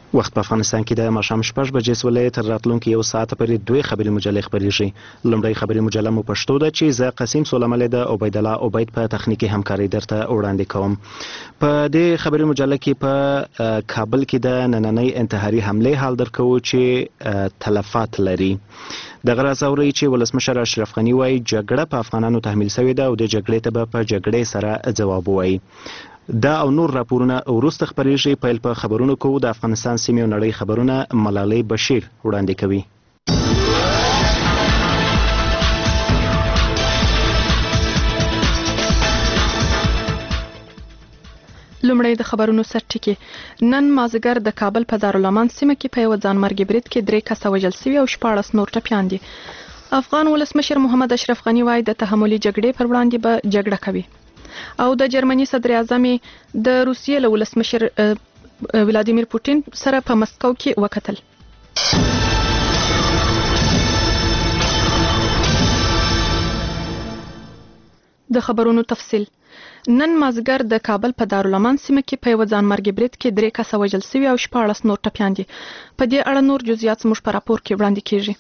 وخت په افغانستان کې د ماښام 6 بجې سولې تر راتلونکي یو ساعت پورې دوه خبري مجلې خبرېږي. لومړی خبري مجله مو پښتو ده چې زه قاسم سولملې د عبید الله عبید په تخنیکی همکاري درته وړاندې کوم. په دې خبري مجله کې په کابل کې د نننۍ انتحاري حمله حال درکو چې تلفات لري. دغه راز اوري چې ولسمشر اشرف غنی وايي جګړه په افغانانو تحمیل شوې ده او د جګړې ته به په جګړې سره جواب وایي. دا او نور راپورونه وروسته خبرېږي. پیل په خبرونو کوو. د افغانستان سیمې او نړۍ خبرونه ملالۍ بشیر وړاندې کوي. لومړی د خبرونو سرټکی. نن مازدیګر د کابل په دارالامان سیمه کې په یو ځانمرګي برید کې 3 کسه وژل شوي او 14 نور ټپیان دي. افغان ولسمشر محمد اشرف غنی وايي د تحملي جګړې پر وړاندې به جګړه کوي. او د جرمني صدر اعظم د روسیې له ولسمشر ولادیمیر پوتین سره په مسکو کې وکتل. د خبرونو تفصیل. نن مازدیګر د کابل په دارالامان سیمه کې په یو ځانمرګي برید کې 3 کسه وژل شوي او 14 نور ټپیان دي. په دې اړه نور جزئیات زموږ په راپور کې وړاندې کیږي.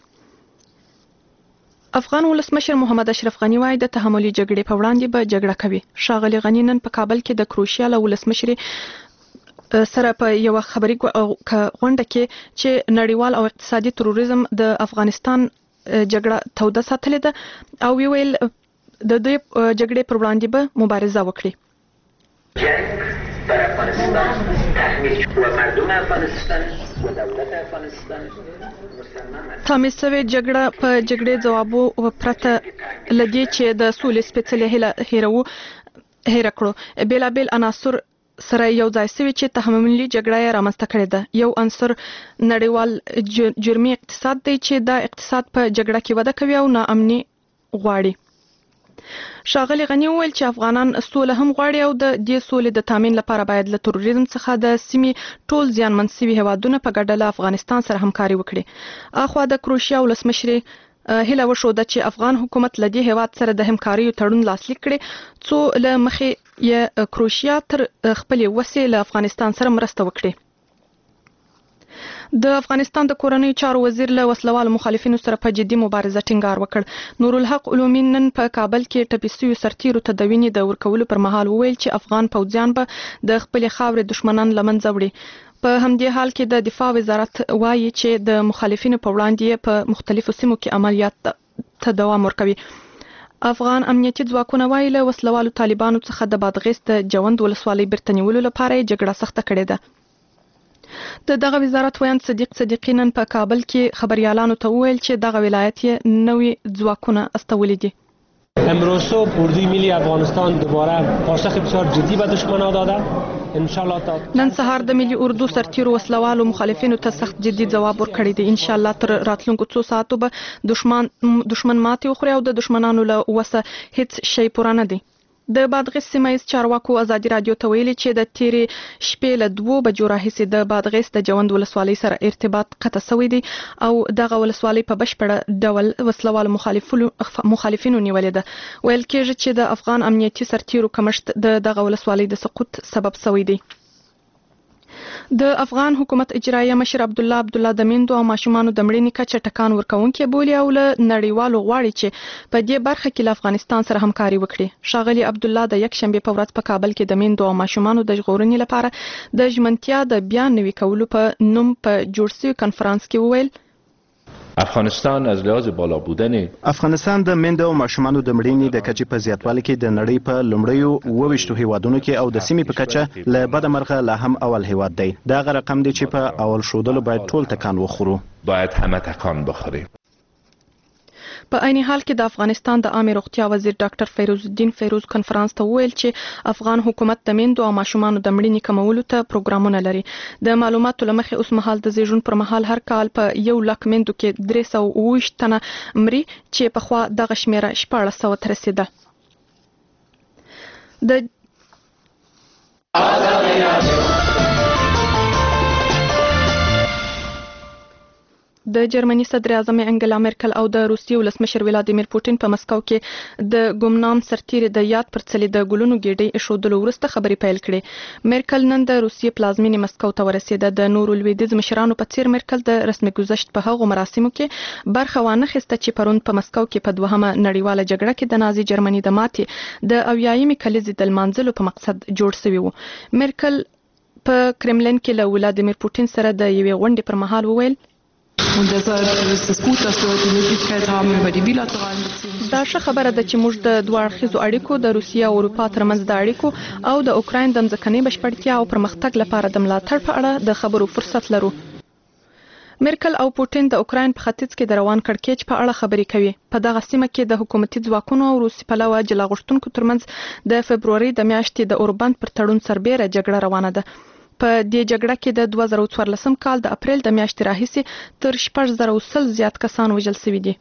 افغان ولسمشر محمد اشرف غنی وايي د تحملي جګړې په وړاندې به جګړه کوي. ښاغلي غنی نن په کابل کې د کروشیا له ولسمشر سره په یو خبري غونډه کې چې نړیوال او اقتصادي تروریزم د افغانستان جګړه توده ساتلې ده او ویل د دې جګړې پر وړاندې به مبارزه وکړي. بر افغانستان تحمیل و مردم افغانستان و دولت افغانستان تامیل شوې جګړه په جګړې ځوابو پرته لدې چې د سولې سپېڅلې هیله هېره کړو. بېلابېل عناصر سره یو ځای شوي چې تحمیلي جګړه یې رامنځته کړې ده. یو عنصر نړیوال جرمي اقتصاد دی چې دا اقتصاد په جګړه کې وده کوي او ناامني غواړي. ښاغلي غنی وویل چې افغانان سوله هم غواړي او د دې سولې د تامین لپاره باید له تروریزم څخه د سیمې ټول زیانمن شوي هیوادونه په ګډه له افغانستان سره همکاري وکړي. اخوا د کروشیا ولسمشر هیله وشوده چې افغان حکومت له دې هیواد سره د همکاري تړون لاسلیک کړي څو له مخې یې کروشیا تر خپلې وسې له افغانستان سره مرسته وکړي. د افغانستان د کورنیو چارو وزیر له وسلوالو مخالفینو سره په جدي مبارزه ټینګار وکړ. نورالحق علومي نن په کابل کې ټپي شویو سرتیرو ته د وینې د ورکولو پر مهال وویل چې افغان پوځیان به د خپلې خاورې دشمنان له منځه وړي. په همدې حال کې د دفاع وزارت وایي چې د مخالفینو په وړاندې په مختلفو سیمو کې عملیات ته دوام ورکوي. افغان امنیتي ځواکونه وایي له وسلوالو طالبانو څخه د بادغیس د جوند ولسوالۍ بیرته نیولو لپاره یې جګړه سخته کړې ده. د دغه وزارت ویاند صدیق صدیقی نن په کابل کې خبريالانو ته وویل چې دغه ولایت یې نوې ځواکونه استولي دي. امروز صبح اردوی ملی افغانستان دوباره پاسخ بسیار جدی به دشمنان داده. ان شاء الله نن سهار د ملي اردو سرتیرو وسلوالو مخالفینو ته سخت جدي ځواب ورکړی دی. ان شاء الله تر راتلونکو 2 ساعتو به دشمن ماتې وخوري او د دشمنانو له وسه هیڅ شی پوره نه دی. د بادغیس سیمه چارواکو ازادي رادیو ته ویلي چې د تیرې شپې له 2 بجو راهیسې د بادغیس د جوند ولسوالۍ سره ارتباط قطع شوی دی او دغه ولسوالۍ په بشپړه ډول وسلوال مخالفینو نیولې ده. ویل کېږي چې د افغان امنیتي سرتیرو کمښت د دغه ولسوالۍ د سقوط سبب شوی دی. د افغان حکومت اجرایه مشر عبدالله د میندو او ماشومانو د مړینې کچه ټکان ورکوونکې بولي او له نړیوالو غواړي چې په دې برخه کې له افغانستان سره همکاري وکړي. ښاغلي عبدالله د یکشنبې په ورځ په کابل کې د میندو او ماشومانو د ژغورنې لپاره د ژمنتیا د بیا نوي کولو په نوم په جوړ شوي کنفرانس کې وویل افغانستان از لحاظ بالا بودن افغانستان د میندو او ماشومانو د مړینې د کچې په زیاتوالي کې د نړۍ په لومړیو 22 هیوادونو کې او د سیمې په کچه له بده مرغه لا هم اول هیواد دی. دا غره رقم دی چې په اول شودلو باید ټول تکان وخورو. باید همه تکان بخوریم. په عین حال کې د افغانستان د عامه روغتیا وزیر ډاکټر فیروز الدین فیروز کنفرانس ته وویل چې افغان حکومت د میندو او ماشومانو د مړینې کمولو ته پروګرامونه لري. د معلوماتو لمخې اوس مهال د زیږون پر مهال هر کال په 100,000 میندو کې 320 تنه مري چې په خوا دغه شمیره 1400 ته رسیده. د جرمني صدر اعظم انګلا مرکل او د روسیې ولسمشر ولادیمیر پوټین په مسکو کې د ګمنام سرتیري د یاد پر څلي د ګلونو ګېډۍ ایښودلو وروسته خبرې پیل کړې. مرکل نن د روسیې پلازمینې مسکو ته ورسېده. د نورو لویدیځ مشرانو په څیر مرکل د رسمي گذشت په هغو مراسمو کې برخه وانخیسته چې پرون په مسکو کې په دوهمه نړیواله جګړه کې د نازي جرمني د ماتې د 80مې کلیزې د لمانځلو په مقصد جوړ شوی و. مرکل په کرملین کې له ولادیمیر پوټین سره د یوې غونډې پر مهال وویل دا ښه خبره ده چې موږ د دوه اړخیزو اړیکو د روسیې او اروپا ترمنځ د اړیکو او د اوکراین د ځمکنۍ بشپړتیا او پرمختګ لپاره د ملاتړ په اړه د خبرو فرصت لرو. مرکل او پوټین د اوکراین په ختیځ کې د روان کړکېچ په اړه خبرې کوي. په دغه سیمه کې د حکومتي ځواکونو او روسي پلوه جلا غوښتونکو ترمنځ د فبروري د میاشتې د اوربند پر تړون سربېره جګړه روانه ده. په دې جګړه کې د 2014 کال د اپریل د میاشتې راهیسې تر 6000 زیات کسان وژل شوي دي.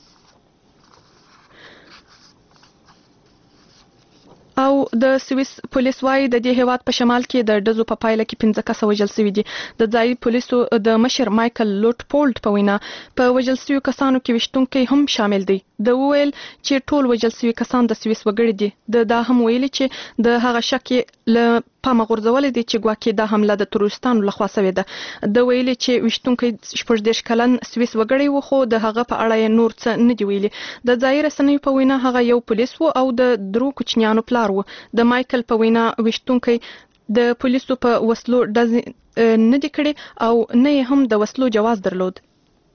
او د سویس پولیس وايي د دې هیواد په شمال کې د ډزو په پایله کې 15 کسه وژل شوي دي. د ځایي پولیسو د مشر مایکل لوټپولډ په وینا په وژل شویو کسانو کې ویشتونکي هم شامل دي. د وویل چې ټول وژل شوي کسان د سویس وګړي دي. دا هم ویلي چې د هغه شک له پامه غورځولې دي چې ګواکې دا حمله د تروریستانو لخوا شوې ده. د ویلي چې ویشتونکي 14 کلن سویس وګړی و خو د هغه په اړه یې نور څه نه دی ویلي. د ځایي رسنیو په وینا هغه یو پولیس و او د درو کوچنیانو پلار و. د مایکل په وینا ویشتونکي د پولیسو په وسلو ډز نه دی کړي او نه یې هم د وسلو جواز درلود.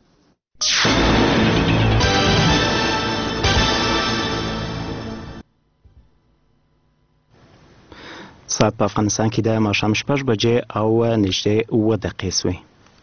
ساعت په افغانستان کې د ماښام 6 بجې او نږدې 7 دقیقې سوې.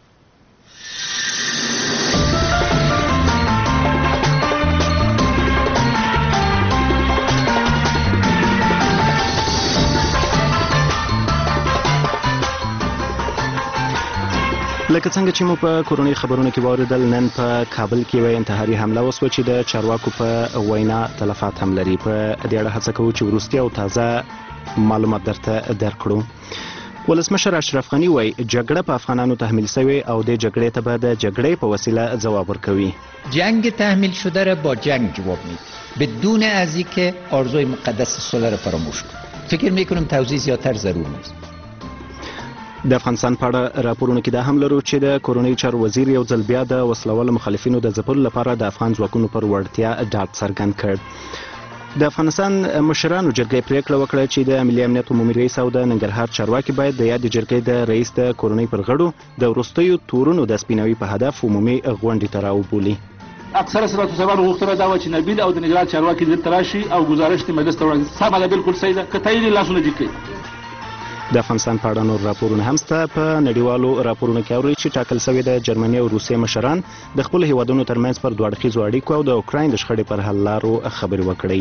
لکه څنګه چې مو په کورونی خبرونو کې واوریدل، نن په کابل کې یوه انتحاري حمله وسوه چې د چارواکو په وینا تلفات هم لري. په دې اړه هڅه کوو چې وروستي او تازه معلومات درته درکړو. ولسمشر اشرف غنی وایي جګړه په افغانانو تحمیل شوې او د جګړې ته به د جګړې په وسیله جواب ورکوي. جنگ تحمیل شده را با جنگ جواب میدیم بدون از اینکه آرزوی مقدس صلح را فراموش کنیم. فکر میکنم توضیح زیادتر ضرور نیست. د افغانستان په اړه راپورونه کې دا هم لرو چې د کورنۍ چارو وزیر یو ځل بیا د وسلوالو مخالفینو د ځپلو لپاره د افغان ځواکونو پر وړتیا ډاډ څرګند کړ. د افغانستان مشرانو جرګې پریکړه وکړه چې د ملي امنیت عمومي رئیس او د ننګرهار چارواکي باید د یادې جرګې د رئیس د کورنۍ پر غړو د وروستیو تورونو د سپینوي په هدف عمومي غونډې ته راوبولي. اکثره صدرات صاحبانو غوښتنه دا وه چې نبیل او د ننګرهار چارواکي دلته راشي او ګزارش دې مجلس ته وړاندې. سمه ده، بالکل صحیح ده، که تایید یې لاسونه جګ کړي. د افغانستان په اړه نور راپورونه هم شته. په نړیوالو راپورونو کې اوري چې ټاکل شوی د جرمني او روسیې مشران د خپلو هیوادونو ترمنځ پر دوه اړخیزو اړیکو او د اوکراین د شخړې پر حل لارو خبرې وکړي.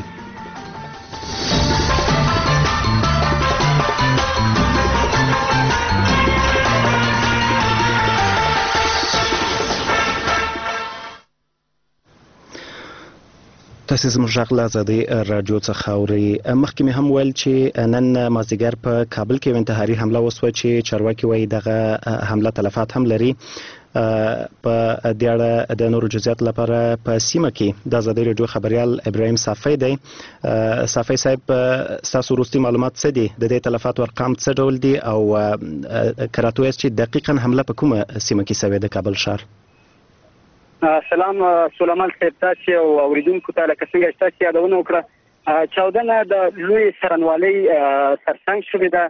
تاسو زموږ غږ له ازادۍ راډیو څخه اورئ. مخکې مې هم ویل چې نن مازدیګر په کابل کې یو انتحاري حمله وسوه چې چارواکي وایي دغه حمله تلفات هم لري. په دې اړه د نورو جزئیاتو لپاره په سیمه کې د ازادۍ راډیو خبریال ابراهیم صافی دی. صافی صاحب، ستاسو وروستي معلومات څه دي؟ د دې تلفاتو ارقام څه ډول دي او که راته ووایاست چې دقیقا حمله په کومه سیمه کې شوې د کابل ښار؟ سلام سلیمان صاحب، تاسو او اوریدونکو ته لکه څنګه چې تاسو یادونه وکړه، چاودنه د لوی څارنوالۍ ترڅنګ شوې ده.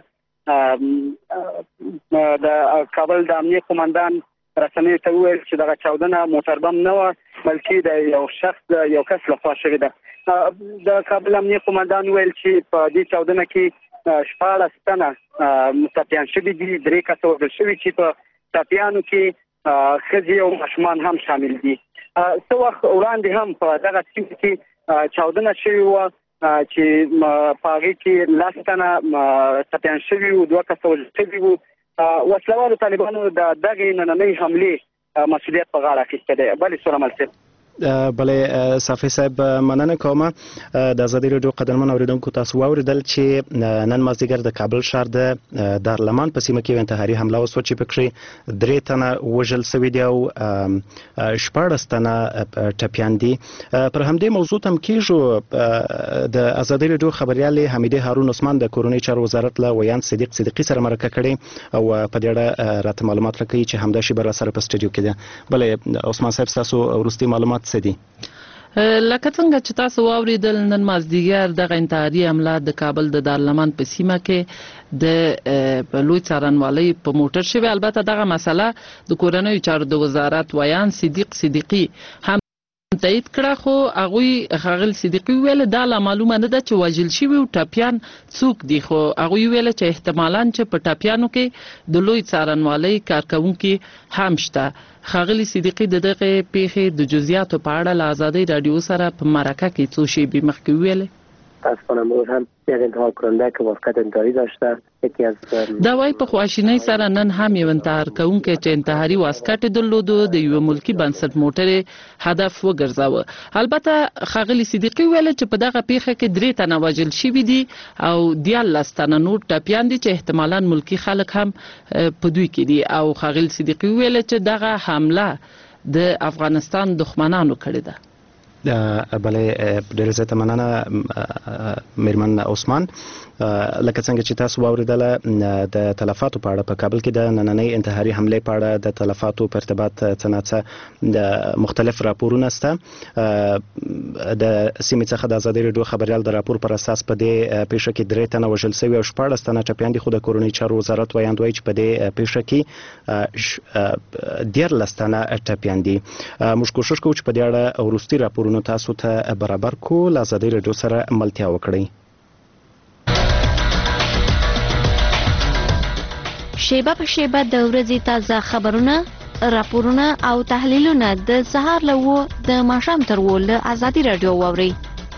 د کابل د امنیت قومندان رسنیو ته وویل چې دغه چاودنه موټر بم نه وه بلکې د یو شخص د یو کس لخوا شوې ده. د کابل امنیت قومندان ویل چې په دې چاودنه کې 14 تنه متقیان شوي دي، 3 کسه وژل شوي چې په ټپیانو کې ښځې او ماشومان هم شامل دي. څه وخت وړاندې هم په دغه سیمه کې چاودنه شوې وه چې په هغې کې 10 تنه ټپیان شوي وو، 2 کسه وژل شوي وو. وسلوالو طالبانو د دغې نننۍ حملې مسؤلیت په غاړه اخیستی دی. بلې سورمل صاحب، بلې صافي صاحب مننه کوم د ازادي راډیو قدرمن اوریدونکو تاسو واوریدل چې نن مازدیګر د کابل ښار د دارالمان په سیمه کې انتحاري حمله وسوه چې پکې 3 تنه وژل شوي دي او 14 تنه ټپیان دي. پر همدې موضوع تم کېږو د ازادي راډیو خبريالې حمیده هارون عثمان د کورنۍ چارو وزارت له ویان صدیق صدیقي سره مرکه کړې او په دې اړه راته معلومات راکوي چې همدا شی بر سره په سټډیو کې ده. بلې عثمان صاحب تاسو ورستي معلومات څه دي؟ لکه څنګه چې تاسو واوریدل نن مازدیګر د انتحاري حمله د کابل د دارالمان په سیمه کې د لوی څارنوالۍ په موټر شوی. البته دغه مسله د کورنۍ چارو د وزارت ویان صدیق صدیقي هم تایید کړه، خو هغه خغل صدیقي ویل دا لا معلومه نه ده چې وژل شوی او ټاپیان څوک دي، خو هغه ویل چې احتمالاً چې په ټاپیانو کې د لوی څارنوالۍ کارکونکي هم شته. خغل صدیقي دغه پیښې د جزئیاتو په اړه له ازادي رادیو سره په مرکه کې څو شی به مخکې ویل. متاسفانه امروز هم یک انتحار کننده که موافقت انتحاری داشته یکی از دا وای په خواشینۍ سره نن هم یو انتحار کوونکی چې انتحاري واسکټ درلودو د یو ملکی بنسټ موټر هدف وګرځاوه. البته خغلی صدیقي ویل چې په دغه پیښه کې 3 تنه وژل شوي دي او 14 تنه نور ټپیان دي چې احتمالاً ملکی خلک هم په دوی کې دي او خغلی صدیقي ویل چې دغه حمله د افغانستان دښمنانو کړې ده. بلې ډېر زیاته مننه میرمن عثمان. لکه څنګه چې تاسو واوریدله د تلفاتو په اړه په کابل کې د نننۍ انتحاري حملې په اړه د تلفاتو په ارتباط څه د مختلف راپورونه شته. د سیمې څخه د ازادي راډیو خبريال د راپور پر اساس په دې پیښه کې 3 تنه وژل شوي او 14 تنه ټپیان دي، خو د کورنۍ چارو وزارت ویاند وایي چې په دې پیښه کې 14 تنه ټپیان دي. موږ کوشش کوو چې په دې اړه وروستي راپورونه تاسو ته برابر کو. له ازادي راډیو سره ملتیا وکړئ. شیبه په شیبه د ورځې تازه خبرونه، راپورونه او تحلیلونه د سهار له 9 د ماښام تر 10 له ازادي راډیو واورئ.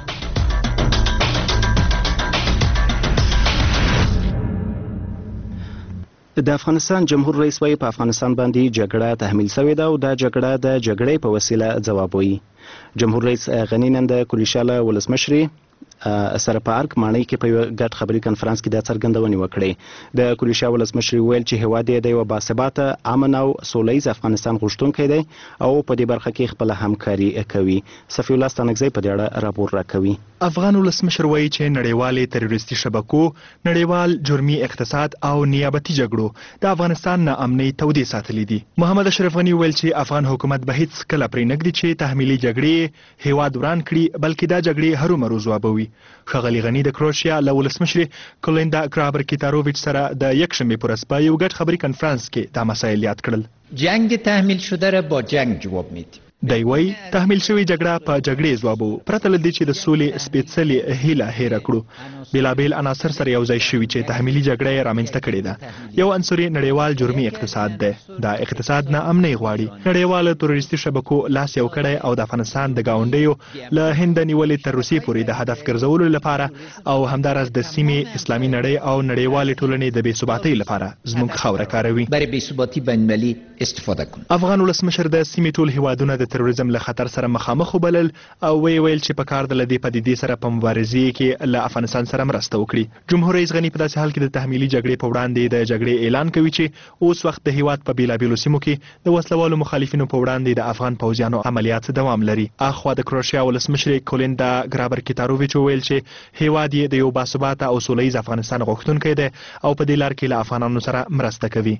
د افغانستان جمهور رئیس وايي په افغانستان باندې جګړه تحمیل شوې ده او دا جګړه د جګړې په وسیله ځواب وایي. جمهور رئیس غني نن د کلیشاله ولسمشري سره په ارګ ماڼۍ کې په یو ګډ خبري کنفرانس کې د څرګندونې وکړې. د کلیشا ولسمشري ویل چې هیواد یې د یو باثباته امن او سولهییز افغانستان غوښتونکی دی او په دې برخه کې خپل همکاري کوي. صفي الله ستانکزی په دې اړه راپور راکوي. افغان ولسمشر وایي چې نړیوالې تروریستي شبکو، نړیوال جرمي اقتصاد او نیابتي جګړو د افغانستان ناامنۍ تودې ساتلې دي. محمد اشرف غني ویل چې افغان حکومت به هیڅ کله پرې نږدي چې تحمیلي جګړې هیواد وران کړي، بلکې دا جګړې هرومرو ځوابوي. ښاغلي غني د کروشیا له ولسمشرې کولیندا ګرابر کیتاروویچ سره د یکشنبې پر ورځ په یو ګډ خبري کنفرانس کې دا مسایل یاد کړل. جنگ تحمیل شده را با جنگ جواب میدیم. دی وایي تحمیل شوی جګړه په جګړې ځوابو، پرته له دې چې د سولې سپېڅلې هیله هېره کړو. بېلابېل عناصر سره یو ځای شوي چې تحمیلي جګړه یې رامنځته کړې ده. یو عنصر یې نړیوال جرمي اقتصاد دی. دا اقتصاد ناامنۍ غواړي. نړیوالو تروریستي شبکو لاس یو کړی او د افغانستان د ګاونډیو له هند نیولې تر روسیې پورې د هدف ګرځولو لپاره او همداراز د سیمې اسلامي نړۍ او نړیوالې ټولنې د بېثباتۍ لپاره زموږ خاوره کاروي. برای بېثباتي بین‌المللي استفاده کن. افغان ولسمشر د سیمې ټول هیوادونه د تروریزم له خطر سره مخامخ وبلل او ویل چې په کار د لدې پدیدې سره په مبارزې کې له افغانستان سره مرسته وکړي. جمهور رئیس غني په داسې حال کې د تحمیلي جګړې په وړاندې د جګړې اعلان کوي چې اوس وخت د هیواد په بیلابیلو سیمو کې د وسلوالو مخالفینو په وړاندې د افغان پوځیانو عملیات دوام لري. اخوا د کروشیا ولسمشرې کولیندا ګرابر کیتاروویچ ویل چې هیواد یې د یو باثباته او سولهییز افغانستان غوښتونکی دی او په دې لار کې له افغانانو سره مرسته کوي.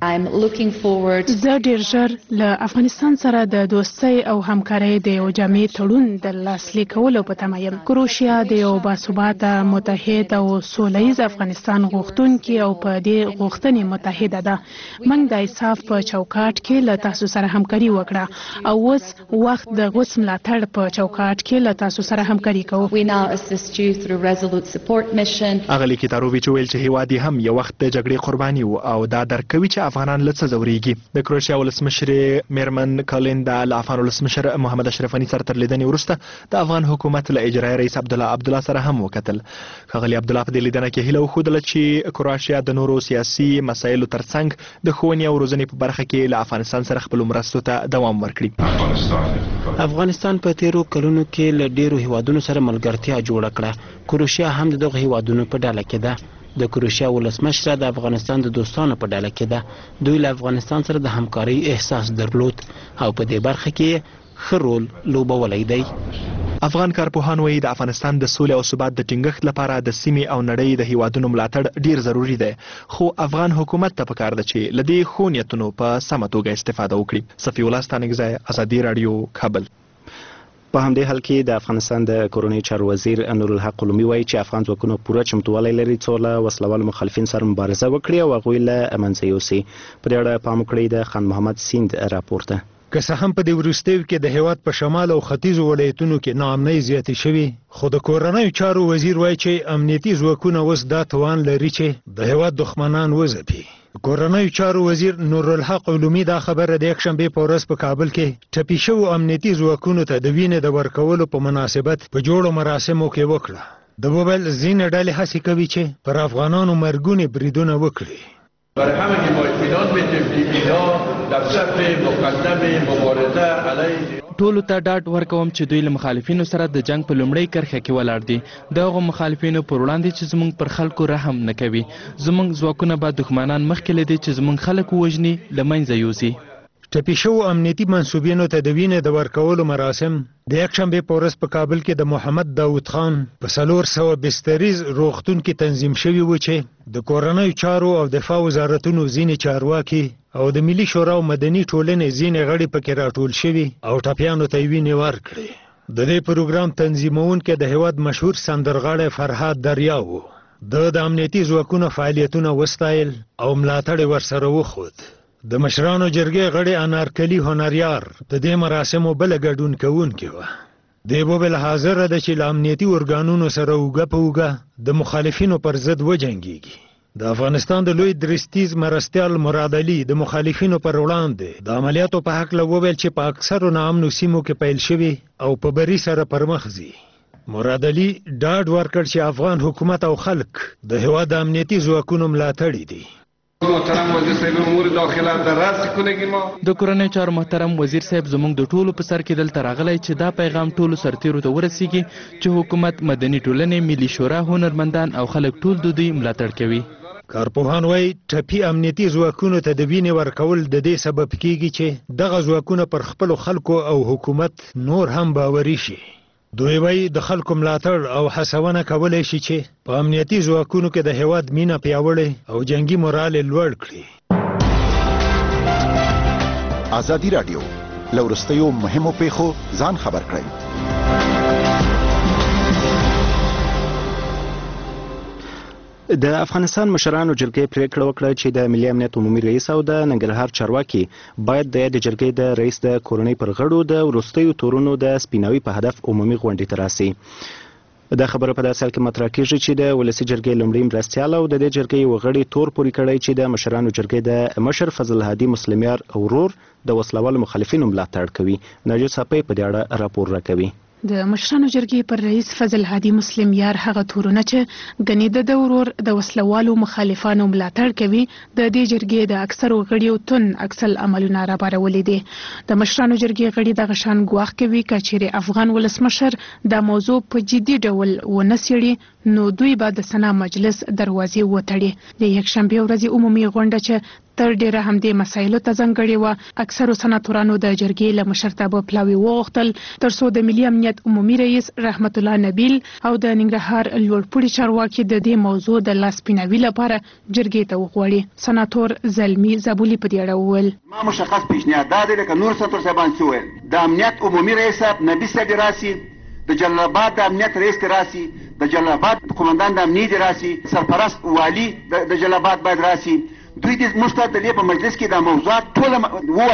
زه ډیر ژر له افغانستان سره د دوستۍ او همکارۍ د یو جامع تړون د لاسلیک کولو په تمه یم. کروشیا د یو باثباته، متحد او سولهییز افغانستان غوښتونکي او په دې غوښتنې متحده ده. موږ د انصاف په چوکاټ کې له تاسو سره همکاري وکړه او اوس وخت د غوڅ ملاتړ په چوکاټ کې له تاسو سره همکاري کوو. اغلی کیتاروویچ ویل چې هیواد هم یو وخت د جګړې قرباني و او دا درک کوي چې افغانان له څه ځورېږي. د کروشیا ولسمشرې میرمن کولیندا له افغان ولسمشر ولسمشر محمد اشرف غني سره تر لیدنې وروسته د افغان حکومت له اجرایي رئیس عبدالله سره هم وکتل. ښاغلي عبدالله په دې لیدنه کې هیله وښودله چې کرواشیا د نورو سیاسي مسایلو ترڅنګ د ښوونې او روزنې په برخه کې له افغانستان سره خپلو مرستو ته دوام ورکړي. افغانستان په تیرو کلونو کې له ډیرو هیوادونو سره ملګرتیا جوړه کړه. کروشیا هم دغه هیوادونو په ډله کې ده. د کروشیا ولسمشره د افغانستان د دوستانو په ډله کې ده. دوی له افغانستان سره د همکارۍ احساس درلود او په دې برخه کې ښه رول لوبولی دی. افغان کارپوهان وایي د افغانستان د سولې او ثبات د ټینګښت لپاره د سیمې او نړۍ د هیوادونو ملاتړ ډیر ضروری دی، خو افغان حکومت ته پکار ده چې له دې ښو نیتونو په سمه توګه استفاده وکړي. صفي الله ستانکزی، ازادي راډیو، کابل. په همدې حال کې د افغانستان د کورنۍ چارو وزیر نورالحق علومي وایي چې افغان ځواکونه پوره چمتووالی لري څو له وسلوالو مخالفین سره مبارزه وکړي او هغوی له منځه یوسي. په دې اړه پام وکړئ د خان محمد سیند راپور ته. که څه هم په دې وروستیو کې د هیواد په شمال او ختیځو ولایتونو کې ناامنۍ زیاتې شوي، خو د کورنیو چارو وزیر وایي چې امنیتي ځواکونه اوس دا توان لري چې د هیواد دښمنان وځپي. کورنیو چارو وزیر نورالحق علومي دا خبره د یکشنبې په ورځ په کابل کې ټپي شوو امنیتي ځواکونو ته د وینې د ورکولو په مناسبت په جوړو مراسمو کې وکړه. د موبایل ځینې ډلې هڅې کوي چې پر افغانانو مرګونې بریدونه وکړي. برای همین ما اطمینان میدیم که اینا در صف مقدم مبارزه علیه ټولو ته ډاډ ورکوم چې دوی له مخالفینو سره د جنگ په لومړۍ کرښه کې ولاړ دي. دغه مخالفینو پر وړاندې چې زموږ پر خلکو رحم نه کوي. زموږ ځواکونه به دښمنان مخکې له دې چې زموږ خلک ووژني له منځه یوسي. ټپي شوو امنیتي منصوبینو ته د وینې د ورکولو مراسم د یکشنبې په ورځ په کابل کې د محمد داود خان په 400 بستریز روغتون کې تنظیم شوي و چې د کورنیو چارو او دفاع وزارتونو ځینې چارواکي او د ملي شورا او مدني ټولنې ځینې غړي پکې راټول شوي او ټپیانو ته وینې ورکړې. د دې پروګرام تنظیمونکی د هیواد مشهور سندرغاړی فرهاد دریا و. د امنیتي ځواکونو فعالیتونه وستایل او ملاتړ ورسره وښود. د مشرانو جرګې غړي انارکلي هنریار د دې مراسمو بل ګډون کوونکی و. دی وویل حاضر ده چې له امنیتي ارګانونو سره اوږه په اوږه د مخالفینو پر ضد وجنګیږي. د افغانستان د لوی درستیز مرستیال مراد علي د مخالفینو پر وړاندې د عملیاتو په هکله وویل چې په اکثرو ناامنو سیمو کې پیل شوي او په بري سره پرمخ ځي. مراد علي ډاډ ورکړ چې افغان حکومت او خلک د هیواد د امنیتي ځواکونو ملاتړي دي. محترم وزیر صاحب امور داخله در رأس کنگی ما د کورنۍ چارو محترم وزیر صاحب زموږ د ټولو په سر کې دلته راغلی چې دا پیغام ټولو سرتیرو ته ورسیږي چې حکومت، مدني ټولنې، ملي شورا، هنرمندان او خلک ټول د دوی ملاتړ کوي. کارپوهان وایي ټپي امنیتي ځواکونو ته د وینې ورکول د دې سبب کیږي چې دغه ځواکونه پر خپلو خلکو او حکومت نور هم باوري شي. دوی وایي د خلکو ملاتړ او هڅونه کولی شي چې په امنیتي ځواکونو کې د هیواد مینه پیاوړې او جنگي مورال یې لوړ کړي. ازادي راډیو له وروستیو مهمو پیښو ځان خبر کړئ. د افغانستان مشرانو جرګې پریکړه وکړه چې د ملي امنیت عمومي رئیس او د ننګرهار چارواکي باید د جرګې د رئیس د کورنۍ پر غړو د وروستیو تورونو د سپیناوي په هدف عمومي غونډې ته راسي. دا خبره په داسې حال کې مطرح کیږي چې د ولسي جرګې لومړی مرستیال او د دې جرګې یو غړي تور پورې کړی چې د مشرانو جرګې د مشر فضل هادي مسلمیار ورور د وسلوالو مخالفینو ملاتړ کوي. ناجو صاحب په دې اړه راپور راکوي. د مشرانو جرګې پر رئیس فضل هادي مسلمیار هغه تورونه چې ګنې د ورور د وسلوالو مخالفانو ملاتړ کوي د دې جرګې د اکثرو غړیو تون اکثر عملونه راپارولې دي. د مشرانو جرګې غړي د غشان ګواښ کوي که چیرې افغان ولسمشر د موضوع په جدي ډول ونه څیړي نو دوی به د سنا مجلس دروازې وتړي. د یکشنبې ورځې عمومي غونډه چې تر ډیره همدې مسایلو ته ځانګړې وه، اکثرو سناتورانو د جرګې له مشرتابه پلاوي وغوښتل ترڅو د ملي امنیت عمومي رئیس رحمت الله نبیل او د ننګرهار لوړپوړي چارواکي د دې موضوع د لاسپیناوي لپاره جرګې ته وغواړي. سناتور زلمي زابولي په دې اړه وویل ما مشخص پیشنهاد دا دی لکه نور سناتور صاحبان چې وویل د امنیت عمومي رئیس نبی صاحب راسي، د جلال آباد د امنیت رئیس راسي، د جلال آباد قومندان د امنیت راسي، سرپرست والی د جلال آباد باید راسي. دوی دې موږ ته د دې په مجلس کې دا موضوعات ټول ووایي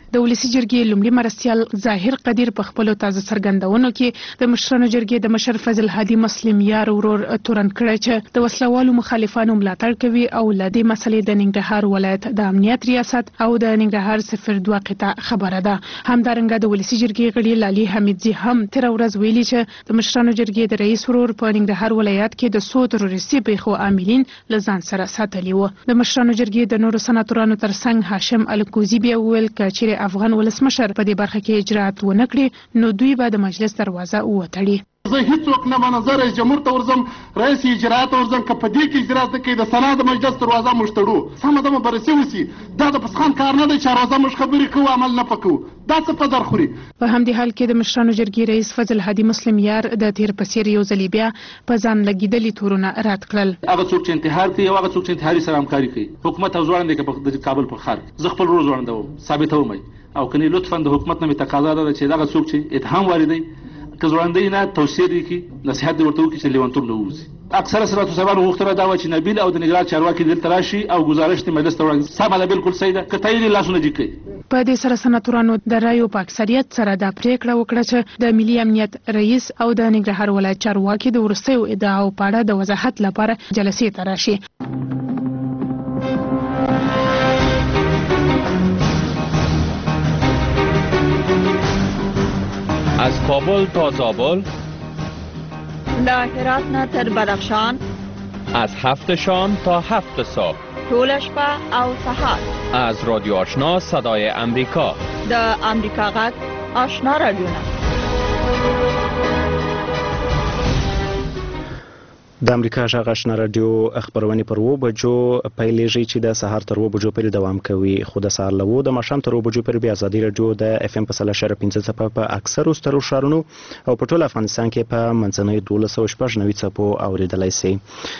د ولسی جرګې لومړي مرستیال ظاهر قدیر په خپل تازه څرګندونو کې د مشرانو جرګې د مشر فضل هادي مسلم یار ورور تورن کړی چې د وسلوالو مخالفانو ملاتړ کوي او لدې مسلې د ننګرهار ولایت د امنیت ریاست او د ننګرهار صفر 2 قطع خبره ده. همدارنګه د ولسی جرګې غړي لالي حمیدزي هم تر ورځ ویلي چې د مشرانو جرګې د رئیس ورور په ننګرهار ولایت کې د سو تروریستي پیښو عاملین له ځان سره ساتلي وو. د مشرانو جرګې د نورو سناتورانو ترڅنګ هاشم الکوزي بیا ویل چې افغان ولسمشر په دې برخه کې اجراات ونه کړي نو دوی به د مجلس دروازه وتړي. زه هیڅوک نه منم، زه رئیس جمهور ته ورځم، رئیس اجرات ورځم، که په دې کې اجرات نه کوي د سنا د مجلس دروازه موږ تړو. سمه ده بررسي وسي. دا د پسخان کار نه دی چې روزه موږ خبرې کوو عمل نه پکو. دا څه په در خوري. په همدې حال کې د مشرانو جرګې رئیس فضل هادي مسلم یار د تیر په څیر یو ځلې بیا په ځان لګېدلي تورونه رد کړل. هغه څوک چې انتحار کوي او هغه څوک چې انتحاري سره همکاري کوي حکومت او ځوړند کې د کابل په ښار زه خپل ورور ځوړندوم ثابتوم او کني لطفا د حکومت نه تقاضا ده چې دغه څوک چې اتهام واردوي که ځوړندۍ نه توصیه دي کې نصیحت دې ورته وکړي چې لیونتوب نه ووځي. اکثره سراتو صاحبانو غوښتنه دا وه چې نبیل او د نګرهار چارواکي دلته راشي او ګزارش دې مجلس ته وړاندې. سمه ده بالکل صحیح ده، که تایید یې لاسونه جګ کړي. په دې سره سناتورانو د رایو په اکثریت سره دا پریکړه وکړه چې د ملي امنیت رئیس او د ننګرهار ولایت چارواکي د وروستیو ادعاو په اړه د وضاحت لپاره جلسې ته راشي. از کابل تا زابل، له هرات نه تر بدخشان، از 7 شام تا 7 صبح، ټول شپه او سهار، از رادیو آشنا صدای امریکا، د امریکا غږ آشنا رادیو. د امریکا غږ آشنا رادیو خبرونه پر 2 بجو پیلېږي چې د سهار تر 2 بجو پورې دوام کوي، خو د سهار له 2 د ماښام تر 2 بجو پورې بیا ازادي رادیو د اف ام په 3.15 څپه په اکثرو سترو ښارونو او په ټول افغانستان کې په منځنۍ 1290 څپو اوریدلای شي.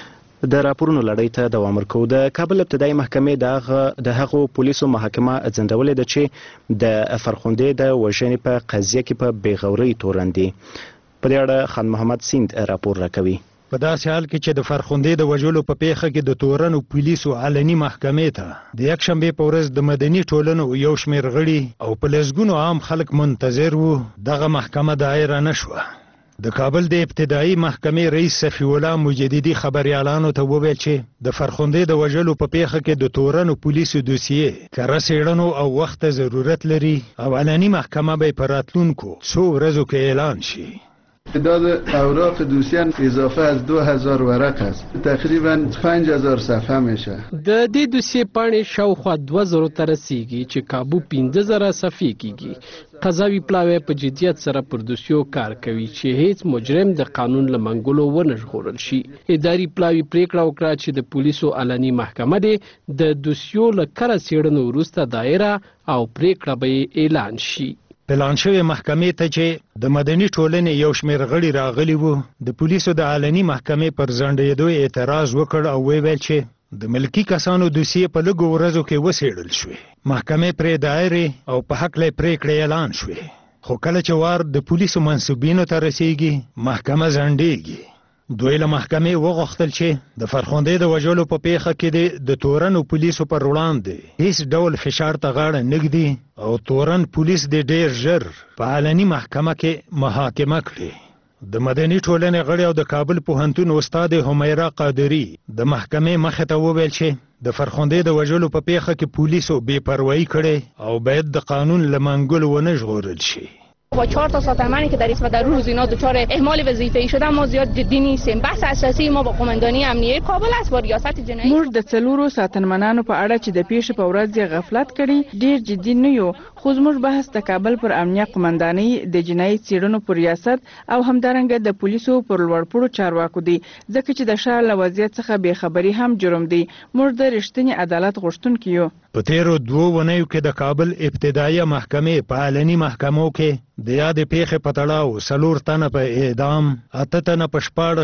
د راپورونو لړۍ ته دوام ورکوو. د کابل ابتدایي محکمې د هغو پولیسو محاکمه ځنډولې ده چې د فرخندې د وژنې په قضیه کې په بېغورۍ تورن دي. په دې اړه خان محمد سیند راپور راکوي. په داسې حال کې چې د فرخندې د وژلو په پیښه کې د تورن او پولیسو علني محکمې ته د یکشنبې په ورځ د مدني ټولنو یو شمېر غړي او په لسګونو عام خلک منتظر وو، دغه محکمه دایره نه شوه. د کابل د ابتدایي محکمې رئیس صفي الله مجددي خبريالانو ته وویل چې د فرخندې د وژلو په پیښه کې د تورن او پولیسو دوسیې کره څېړنو او وخت ضرورت لري او علني محکمه به په راتلونکو څو ورځو کې اعلان شي. تعداد اوراق دوسیان اضافه از 2000 ورق است، تقریبا 5000 صفحه میشه. د دې دوسیې پاڼې شاوخوا 2000 ته رسیږي چې کابو 15000 صفحې کیږي. قضاوي پلاوی په جدیت سره پر دوسیو کار کوي چې هیڅ مجرم د قانون له منګولو ونه ژغورل شي. اداري پلاوی پریکړه وکړه چې د پولیسو علني محکمه دې د دوسیو له کره څېړنو وروسته دایره او پریکړه به اعلان شي. پلان شوی محکمې ته چې د مدني ټولنې یو شمېر غړي راغلي وو، د پولیسو د علني محکمې پر ځنډېدو اعتراض وکړ او ویل چې د ملکی کسانو دوسیې په لږو ورځو کې وڅېړل شوې. محکمې پرې دایرې او په حق له پریکړې اعلان شوې، خو کله چې وار د پولیسو منصوبینو ته رسیږي محکمه ځنډېږي. دوی له محکمې وغوښتل چې د فرخندې د وژلو په پیښه کې د تورن او پولیسو پر وړاندې هیڅ ډول فشار ته غاړه نږدي او تورن پولیس د ډیر ژر په علني محکمه کې محاکمه کړي. د مدني ټولنې غړي او د کابل پوهنتون استاد همیرا قادری د محکمې مخې ته وویل چې د فرخندې د وژلو په پیښه کې پولیسو بې پروایی کړي او باید د قانون له منګولو ونه ژغورل شي. با 4 تا سازمانی که در اسم در روز اینا دچار اهمال وظیفه‌ای شدن ما زیاد جدی نیستیم. بحث اساسی ما با قومندانی امنیه کابل است با ریاست جنایی. موږ د څلورو ساتنمنانو په اړه چې د پیښې په ورځ غفلت کړي ډیر جدي نه یو، خو زموږ بحث د کابل پر امنیه قومندانی د جنایی څېړنو پر ریاست او همدارنګه د پولیسو پر لوړپوړو چارواکو دی، ځکه چې د شاه له وضعیت څخه بې خبري هم جرم دی. موږ د رښتینی عدالت غوښتونکي یو. په تیرو 2 ونیو کې د کابل ابتدایي محکمې په علني محکمو کې د یادې پیښې په تړاو 4 تنه په اعدام، 8 تنه په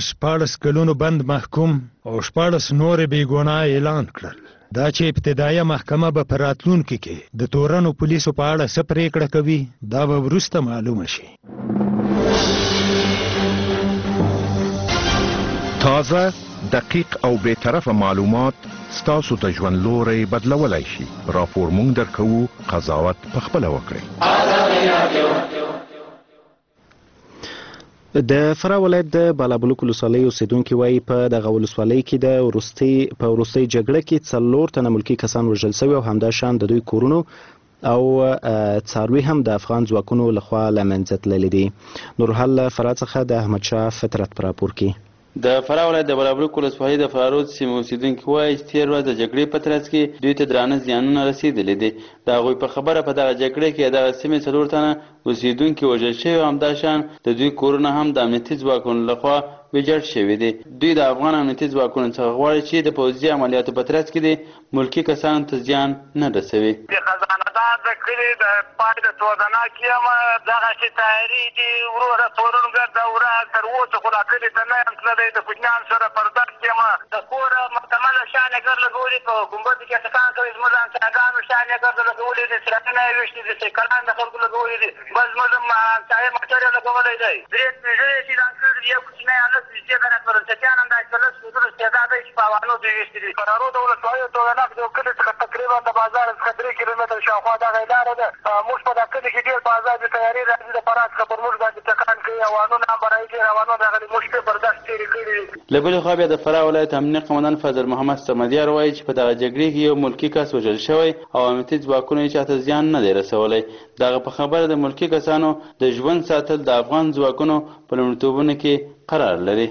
14 کلونو بند محکوم او 14 نور بې ګناه اعلان کړل. دا چې ابتدایي محکمه به په راتلونکي کې د تورن او پولیسو په اړه څه پریکړه کوي دا به وروسته معلومه شي. تازه، دقیق او بی‌طرف معلومات ستاسو ته ژوند لوري بدلولای شي. راپور مونږ درکوو، قضاوت پخپله وکړئ. د فراه ولایت د بالابلوک ولسوالۍ اوسیدونکي وایي په دغه ولسوالۍ کې د وروستۍ جګړه کې 4 تنه ملکي کسان وژل شوي او همداشان د دوی کورونو او څاروي هم د افغان ځواکونو لخوا له منځه تللي دي. نورحال فراه څخه د احمدشاه فطرت په راپور کې. د فراه ولایت د بالابلوک ولسوالۍ د فرارود سیمې اوسیدونکي وایي چې تېر ورځ د جګړې په ترڅ کې دوی ته درانه زیانونه رسېدلي دي. د هغوی په خبره په دغه جګړې کې دغه سیمې 4 تنه اوسیدونکي وژل شوي او همداشان د دوی کورونه هم د امنیتي ځواکونو لخوا ویجاړ شوي دي. دوی د افغان امنیتي ځواکونو څخه غواړي چې د پوځي عملیاتو په ترڅ کې د ملکي کسانو ته زیان نه رسوي. د کلي د پای د توزناک یم دغسې تیاري دي وروره تورونګر د وره تر اوسه خو دا کلي ته نه یم تللی د کوچنیانو سره پر درد یم د کوره مکمله شانګر لګولي په ګمبد کې څکان کوي زموږ همسایګانو شانګر لګولي دي سرکونه یې ویشتي دي سایکلان د خلکو لګولي دي بس زموږ همسایه موټر یې لګولی دی 3 پنځه یې سیدان کړي دي یو کوچنی هلک نږدې ته راکړل چټیان هم داسې لس سودونه استعداد دی چې په اوانو دوی ویشتي دي فرارو د ولسوالۍ توغناک د کلي څخه تقریبا د بازار څخه 3 کیلومتره شاوخوا دغه لاره ده. موږ په دا کلي کې ډېر په ازادې تیاري راځي د فراه څخه پر موږ باندې ټکان کوي اوانونه هم برایي ډېر اوانونه راغلي موږ شپې برداشت تېرې کړي دي. له بلې خوا بیا د فراه ولایت امنیه قمندان فضل محمد صمدیار وایي چې په دغه جګړې کې یو ملکي کس وژل شوی او امنیتي ځواکونو یې چاته زیان نه دی رسولی. دغه په خبره د ملکي کسانو د ژوند ساتل د افغان ځواکونو په لومړیتوبونو کې قرار لري.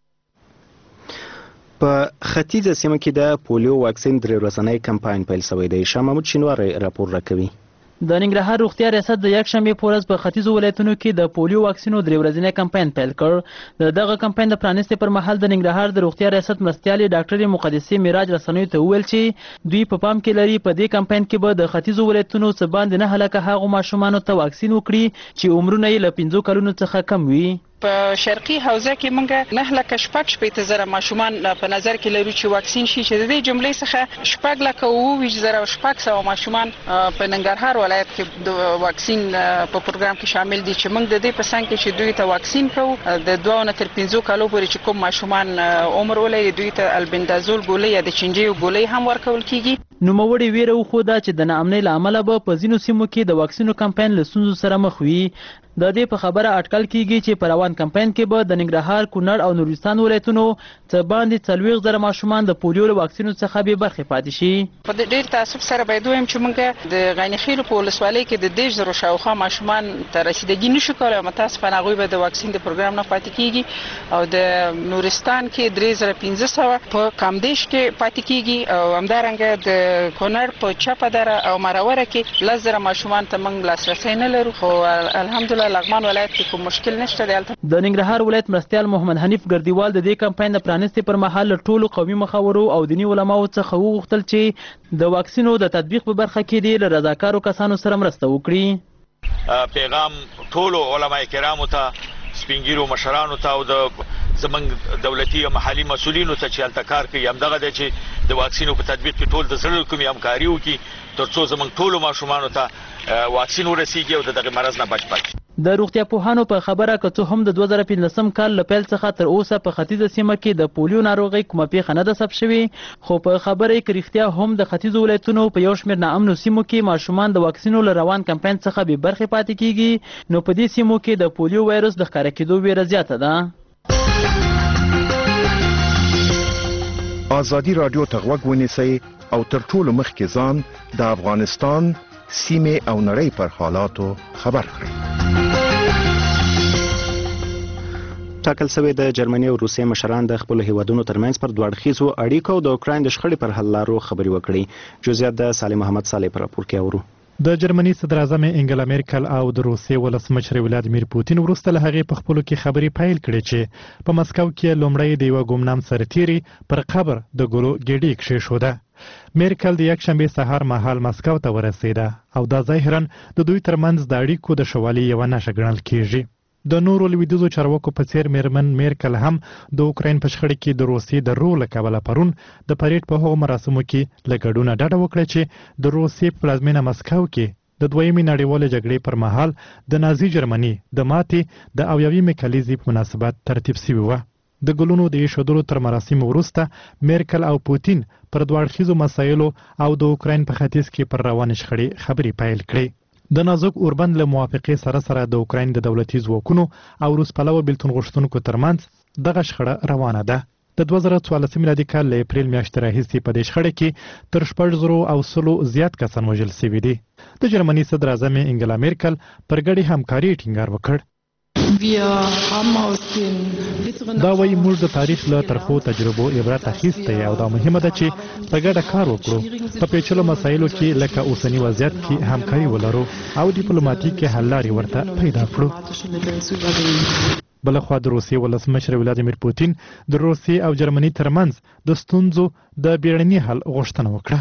په ختیځه سیمه کې د پولیو واکسین 3 ورځنی کمپاین پیل شوی دی. شاه محمود شینواری راپور راکوي. د ننګرهار روغتیا ریاست د یکشنبې په ورځ په ختیځو ولایتونو کې د پولیو واکسینو 3 ورځنی کمپاین پیل کړ. دغه کمپاین د پرانیستې پر مهال د ننګرهار د روغتیا ریاست مرستیالې ډاکټرې مقدسې معراج رسنیو ته وویل چې دوی په پام کې لري په دې کمپاین کې به د ختیځو ولایتونو څخه باندې 9 لکه هغو ماشومانو ته واکسین وکړي چې عمرونه یې له 5 کلونو څخه کم وي. په شرقي حوزه کې موږ 9 لکه شپږ شپېته زره ماشومان په نظر کې لرو چې واکسین شي چې د دې جملې څخه 6 لکه 27,600 ماشومان په ننګرهار ولایت کې د واکسین په پروګرام کې شامل دي چې موږ د دې په څنګ کې چې دوی ته واکسین کوو د 2 نه تر 5 کالو پورې چې کوم ماشومان عمر ولري دوی ته البندازول ګولۍ یا د چنجیو ګولۍ هم ورکول کیږي. نوموړي ویره وښوده چې د ناامنۍ له امله به په ځینو سیمو کې د واکسینو کمپاین له ستونزو سره مخ وي. د دې په خبره اټکل کیږي چې په روان کمپاین کې به د ننګرهار، کونړ او نورستان ولایتونو څخه باندې 40,000 ماشومان د پولیو له واکسینو څخه بې برخې پاتې شي. په ډېر تاسف سره باید وایم چې موږ د غنیخیلو په ولسوالۍ کې د 10,000 شاوخوا ماشومان ته رسیدګي نشو کولی او متاسفانه هغوی به د واکسین د پروګرام نه پاتې کیږي او د نورستان کې 3,500 په کامدیش کې پاتې کیږي او همدارنګه د کونړ په چپه دره او مراوره کې 10,000 ماشومان ته موږ لاسرسی نه لرو خو الحمدلله لغمان ولایت کې کوم مشکل نشته دی. د ننګرهار ولایت مرستیال محمد حنیف ګردیوال د دې کمپاین د پرانیستې پر مهال له ټولو قومي مخورو او دیني علماو څخه وغوښتل چې د واکسینو د تطبیق په برخه کې د رضاکارو کسانو سره مرسته وکړي. پیغام ټولو علماء کرامو ته، سپینګیرو مشرانو ته او د زمنګ دولتي او محلي مسؤلینو ته چې هلته کار کوي همدغه دی چې د واکسینو په تطبیق کې ټول د زړه کومې همکاري وکړي ترڅو زموږ ټولو ماشومانو ته واکسین ورسیږي او د دغه مرض نه بچ پاتې. د روغتیا پوهانو په خبره که څه هم د 2015 کال له پیل څخه تر اوسه په ختیځه سیمه کې د پولیو ناروغۍ کومه پیښه نه ده ثبت شوې خو په خبره کې رښتیا هم د ختیځو ولایتونو په یو شمېر ناامنو سیمو کې ماشومان د واکسینو له روان کمپاین څخه بې برخې پاتې کیږي نو په دې سیمو کې د پولیو وایرس د ښکاره کېدو ویره زیاته ده. ازادي رادیو ته غوږ ونیسئ او تر ټولو مخکې ځان د افغانستان سیمې او نړۍ پر حالاتو خبر کړئ. ټاکل شوی د جرمني او روسیې مشران د خپلو هیوادونو ترمنځ پر دوه اړخیزو اړیکو او د اوکراین د شخړې پر حل لارو خبرې وکړې. جزئیات د سالم محمد صالح په راپور کې اورو. د جرمني صدر اعظم انګلا میرکل او د روسیې ولسمشر ولادیمیر پوتین وروسته له هغې په خپلو کې خبرې پیل کړې چې په مسکو کې لومړی د یوه ګمنام سرتیري پر قبر د ګلو ګېډۍ کېښوده. میرکل د یکشنبې سهار مهال مسکو ته ورسېده او دا ظاهرا د دوی ترمنځ د اړیکو د ښه والي یوه نښه ګڼل کېږي. د نورو لویدیځو چارواکو په څیر میرمن میرکل هم د اوکراین په شخړه کې د روسیې د رول له کبله پرون د پریډ په هغو مراسمو کې له ګډونه ډډه وکړه چې د روسیې په پلازمینه مسکو کې د دویمې نړیوالې جګړې پر مهال د نازي جرمني د ماتې د 70مې کلیزې په مناسبت ترتیب شوې وه. د ګلونو د ایښودلو تر مراسمو وروسته میرکل او پوتین پر دوه اړخیزو مسایلو او د اوکراین په ختیځ کې پر روانې شخړې خبرې پیل کړې. د نازک اوربند له موافقې سره سره د اوکراین د دولتي ځواکونو او روس پلوه بیلتون غوښتونکو ترمنځ دغه شخړه روانه ده. د 2014 میلادي کال له اپریل میاشتې راهیسې په دې شخړه کې تر 400 زیات کسان وژل شوي دي. د جرمني صدر اعظم انګلا میرکل پر ګډې همکاري ټینګار وکړ. دا وایي موږ د تاریخ له ترخو تجربو عبرت اخیستی او دا مهمه ده چې په ګډه کار وکړو، په پیچلو مسایلو کې لکه اوسني وضعیت کې همکاري ولرو او ډیپلوماټیک حل لارې ورته پیدا کړو. بلخوا د روسیې ولسمشر ولادیمیر پوتین د روسیې او جرمني ترمنځ د ستونزو د بیړني حل غوښتنه وکړه.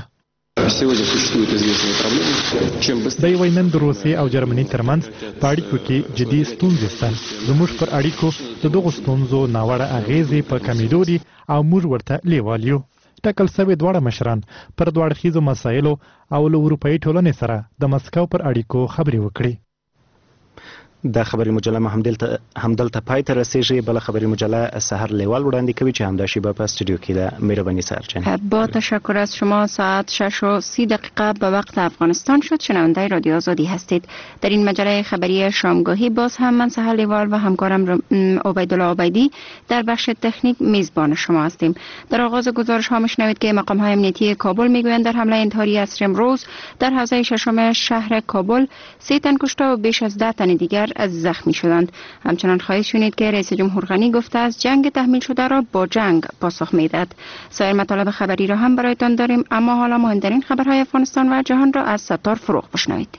دی وایي نن د روسیې او جرمني ترمنځ په اړیکو کې جدي ستونزې شته. زموږ پر اړیکو د دغو ستونزو ناوړه اغیزې په کمیدو دي او موږ ورته لیوال یو. ټاکل سوي دواړه مشران پر دوه اړخیزو مسایلو او له اروپایي ټولنې سره د مسکو پر اړیکو خبرې وکړي. د خبری مجله همدلته پای ته رسیږي. بل خبری مجله سحر لیوال وړاندې کوي چې همدا شیبه په استودیو کې ده. مهرباني سحر جان. با تشکر از شما. ساعت 6:30 به وقت افغانستان شد. شنونده رادیو آزادی هستید. در این مجله خبری شامگاهی باز هم من سحر لیوال و همکارم عبیدالله عبیدی در بخش تکنیک میزبان شما هستیم. در آغاز گزارش ها میشنوید که مقام های امنیتی کابل میگویند در حمله انتحاری عصر امروز در حوزه ششم شهر کابل 3 تن کشته و بیش از 10 تن دیگر از زخمی شدند. همچنان خواهید شنید که رئیس جمهور غنی گفته است جنگ تحمیل شده را با جنگ پاسخ میدهد. سایر مطالب خبری را هم برایتان داریم، اما حالا مهمترین خبرهای افغانستان و جهان را از ستار فروغ بشنوید.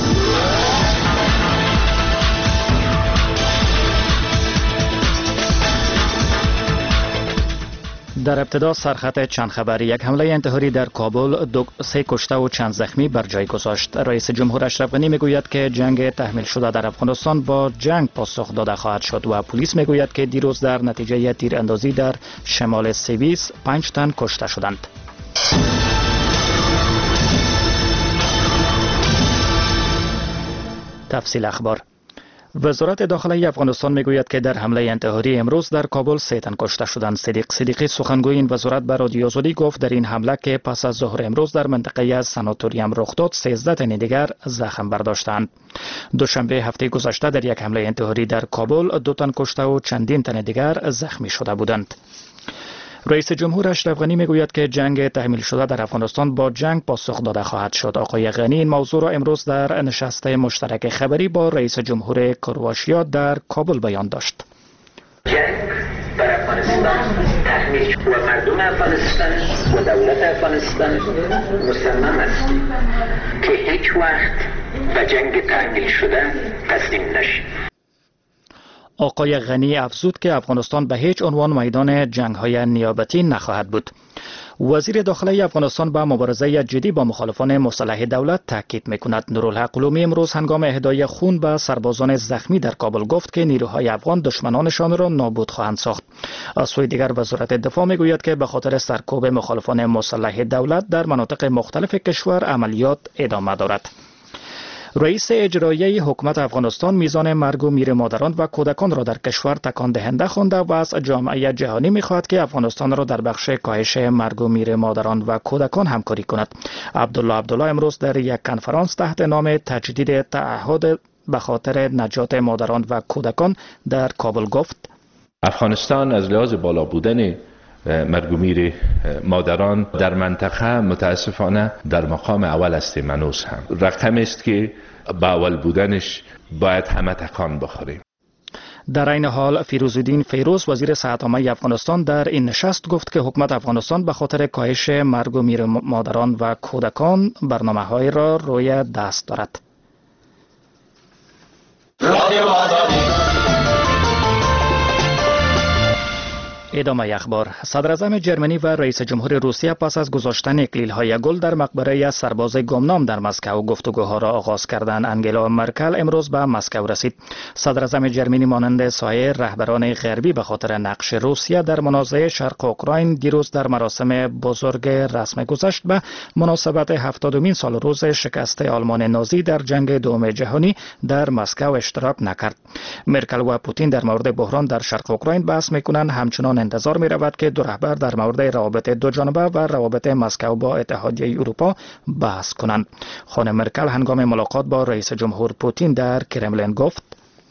در ابتدا سرخط چند خبری. یک حمله انتحاری در کابل 3 کشته و چند زخمی بر جای گذاشت. رئیس جمهور اشرف غنی میگوید که جنگ تحمیل شده در افغانستان با جنگ پاسخ داده خواهد شد و پلیس میگوید که دیروز در نتیجه تیراندازی در شمال سوئیس 5 تن کشته شدند. تفصیل اخبار. وزارت داخلی افغانستان میگوید که در حمله انتحاری امروز در کابل 3 تن کشته شدند. صدیقی سخنگوی این وزارت به رادیو آزادی گفت در این حمله که پس از ظهر امروز در منطقه از ساناتوریوم رخ داد 13 تن دیگر زخم برداشتند. دوشنبه هفته گذشته در یک حمله انتحاری در کابل 2 تن کشته و چندین تن دیگر زخمی شده بودند. رئیس جمهور اشرف غنی میگوید که جنگ تحمیل شده در افغانستان با جنگ پاسخ داده خواهد شد. آقای غنی این موضوع را امروز در نشست مشترک خبری با رئیس جمهور کرواتیا در کابل بیان داشت. جنگ بر افغانستان تحمیل و مردم افغانستان و دولت افغانستان مصمم است که هیچ وقت به جنگ تحمیل شده تسلیم نشد. آقای غنی افزود که افغانستان به هیچ عنوان میدان جنگ‌های نیابتی نخواهد بود. وزیر داخلی افغانستان به مبارزه جدی با مخالفان مسلح دولت تاکید می‌کند. نورالحق علومی امروز هنگام اهدای خون به سربازان زخمی در کابل گفت که نیروهای افغان دشمنانشان را نابود خواهند ساخت. از سوی دیگر وزارت دفاع میگوید که به خاطر سرکوب مخالفان مسلح دولت در مناطق مختلف کشور عملیات ادامه دارد. رئیس اجرایی حکومت افغانستان میزان مرگ و میر مادران و کودکان را در کشور تکان دهنده خوانده و از جامعه جهانی میخواهد که افغانستان را در بخش کاهش مرگ و میر مادران و کودکان همکاری کند. عبدالله امروز در یک کنفرانس تحت نام تجدید تعهد به خاطر نجات مادران و کودکان در کابل گفت افغانستان از لحاظ بالا بودن مرگ و میر مادران در منطقه متاسفانه در مقام اول است. منوس هم رقم است که با اول بودنش باید همه تکان بخوریم. در این حال فیروزالدین فیروز وزیر صحت عامه افغانستان در این نشست گفت که حکومت افغانستان به خاطر کاهش مرگ و میر مادران و کودکان برنامه‌های را روی دست دارد. ادامه اخبار. صدر اعظم جرمنی و رئیس جمهور روسیه پس از گذاشتن اکلیل‌های گل در مقبره سرباز گمنام در مسکو گفتگوها را آغاز کردند. انگلا مرکل امروز به مسکو رسید. صدر اعظم جرمنی مانند سایر رهبران غربی به خاطر نقش روسیه در منازعه شرق اوکراین دیروز در مراسم بزرگ رسم گذشت به مناسبت 70مین سال روز شکست آلمان نازی در جنگ دوم جهانی در مسکو اشتراک نکرد. مرکل و پوتین در مورد بحران در شرق اوکراین بحث می‌کنند. همچنان انتظار می رود که دو رهبر در مورد روابط دو جانبه و روابط مسکو با اتحادیه اروپا بحث کنند. خانم مرکل هنگام ملاقات با رئیس جمهور پوتین در کرملین گفت: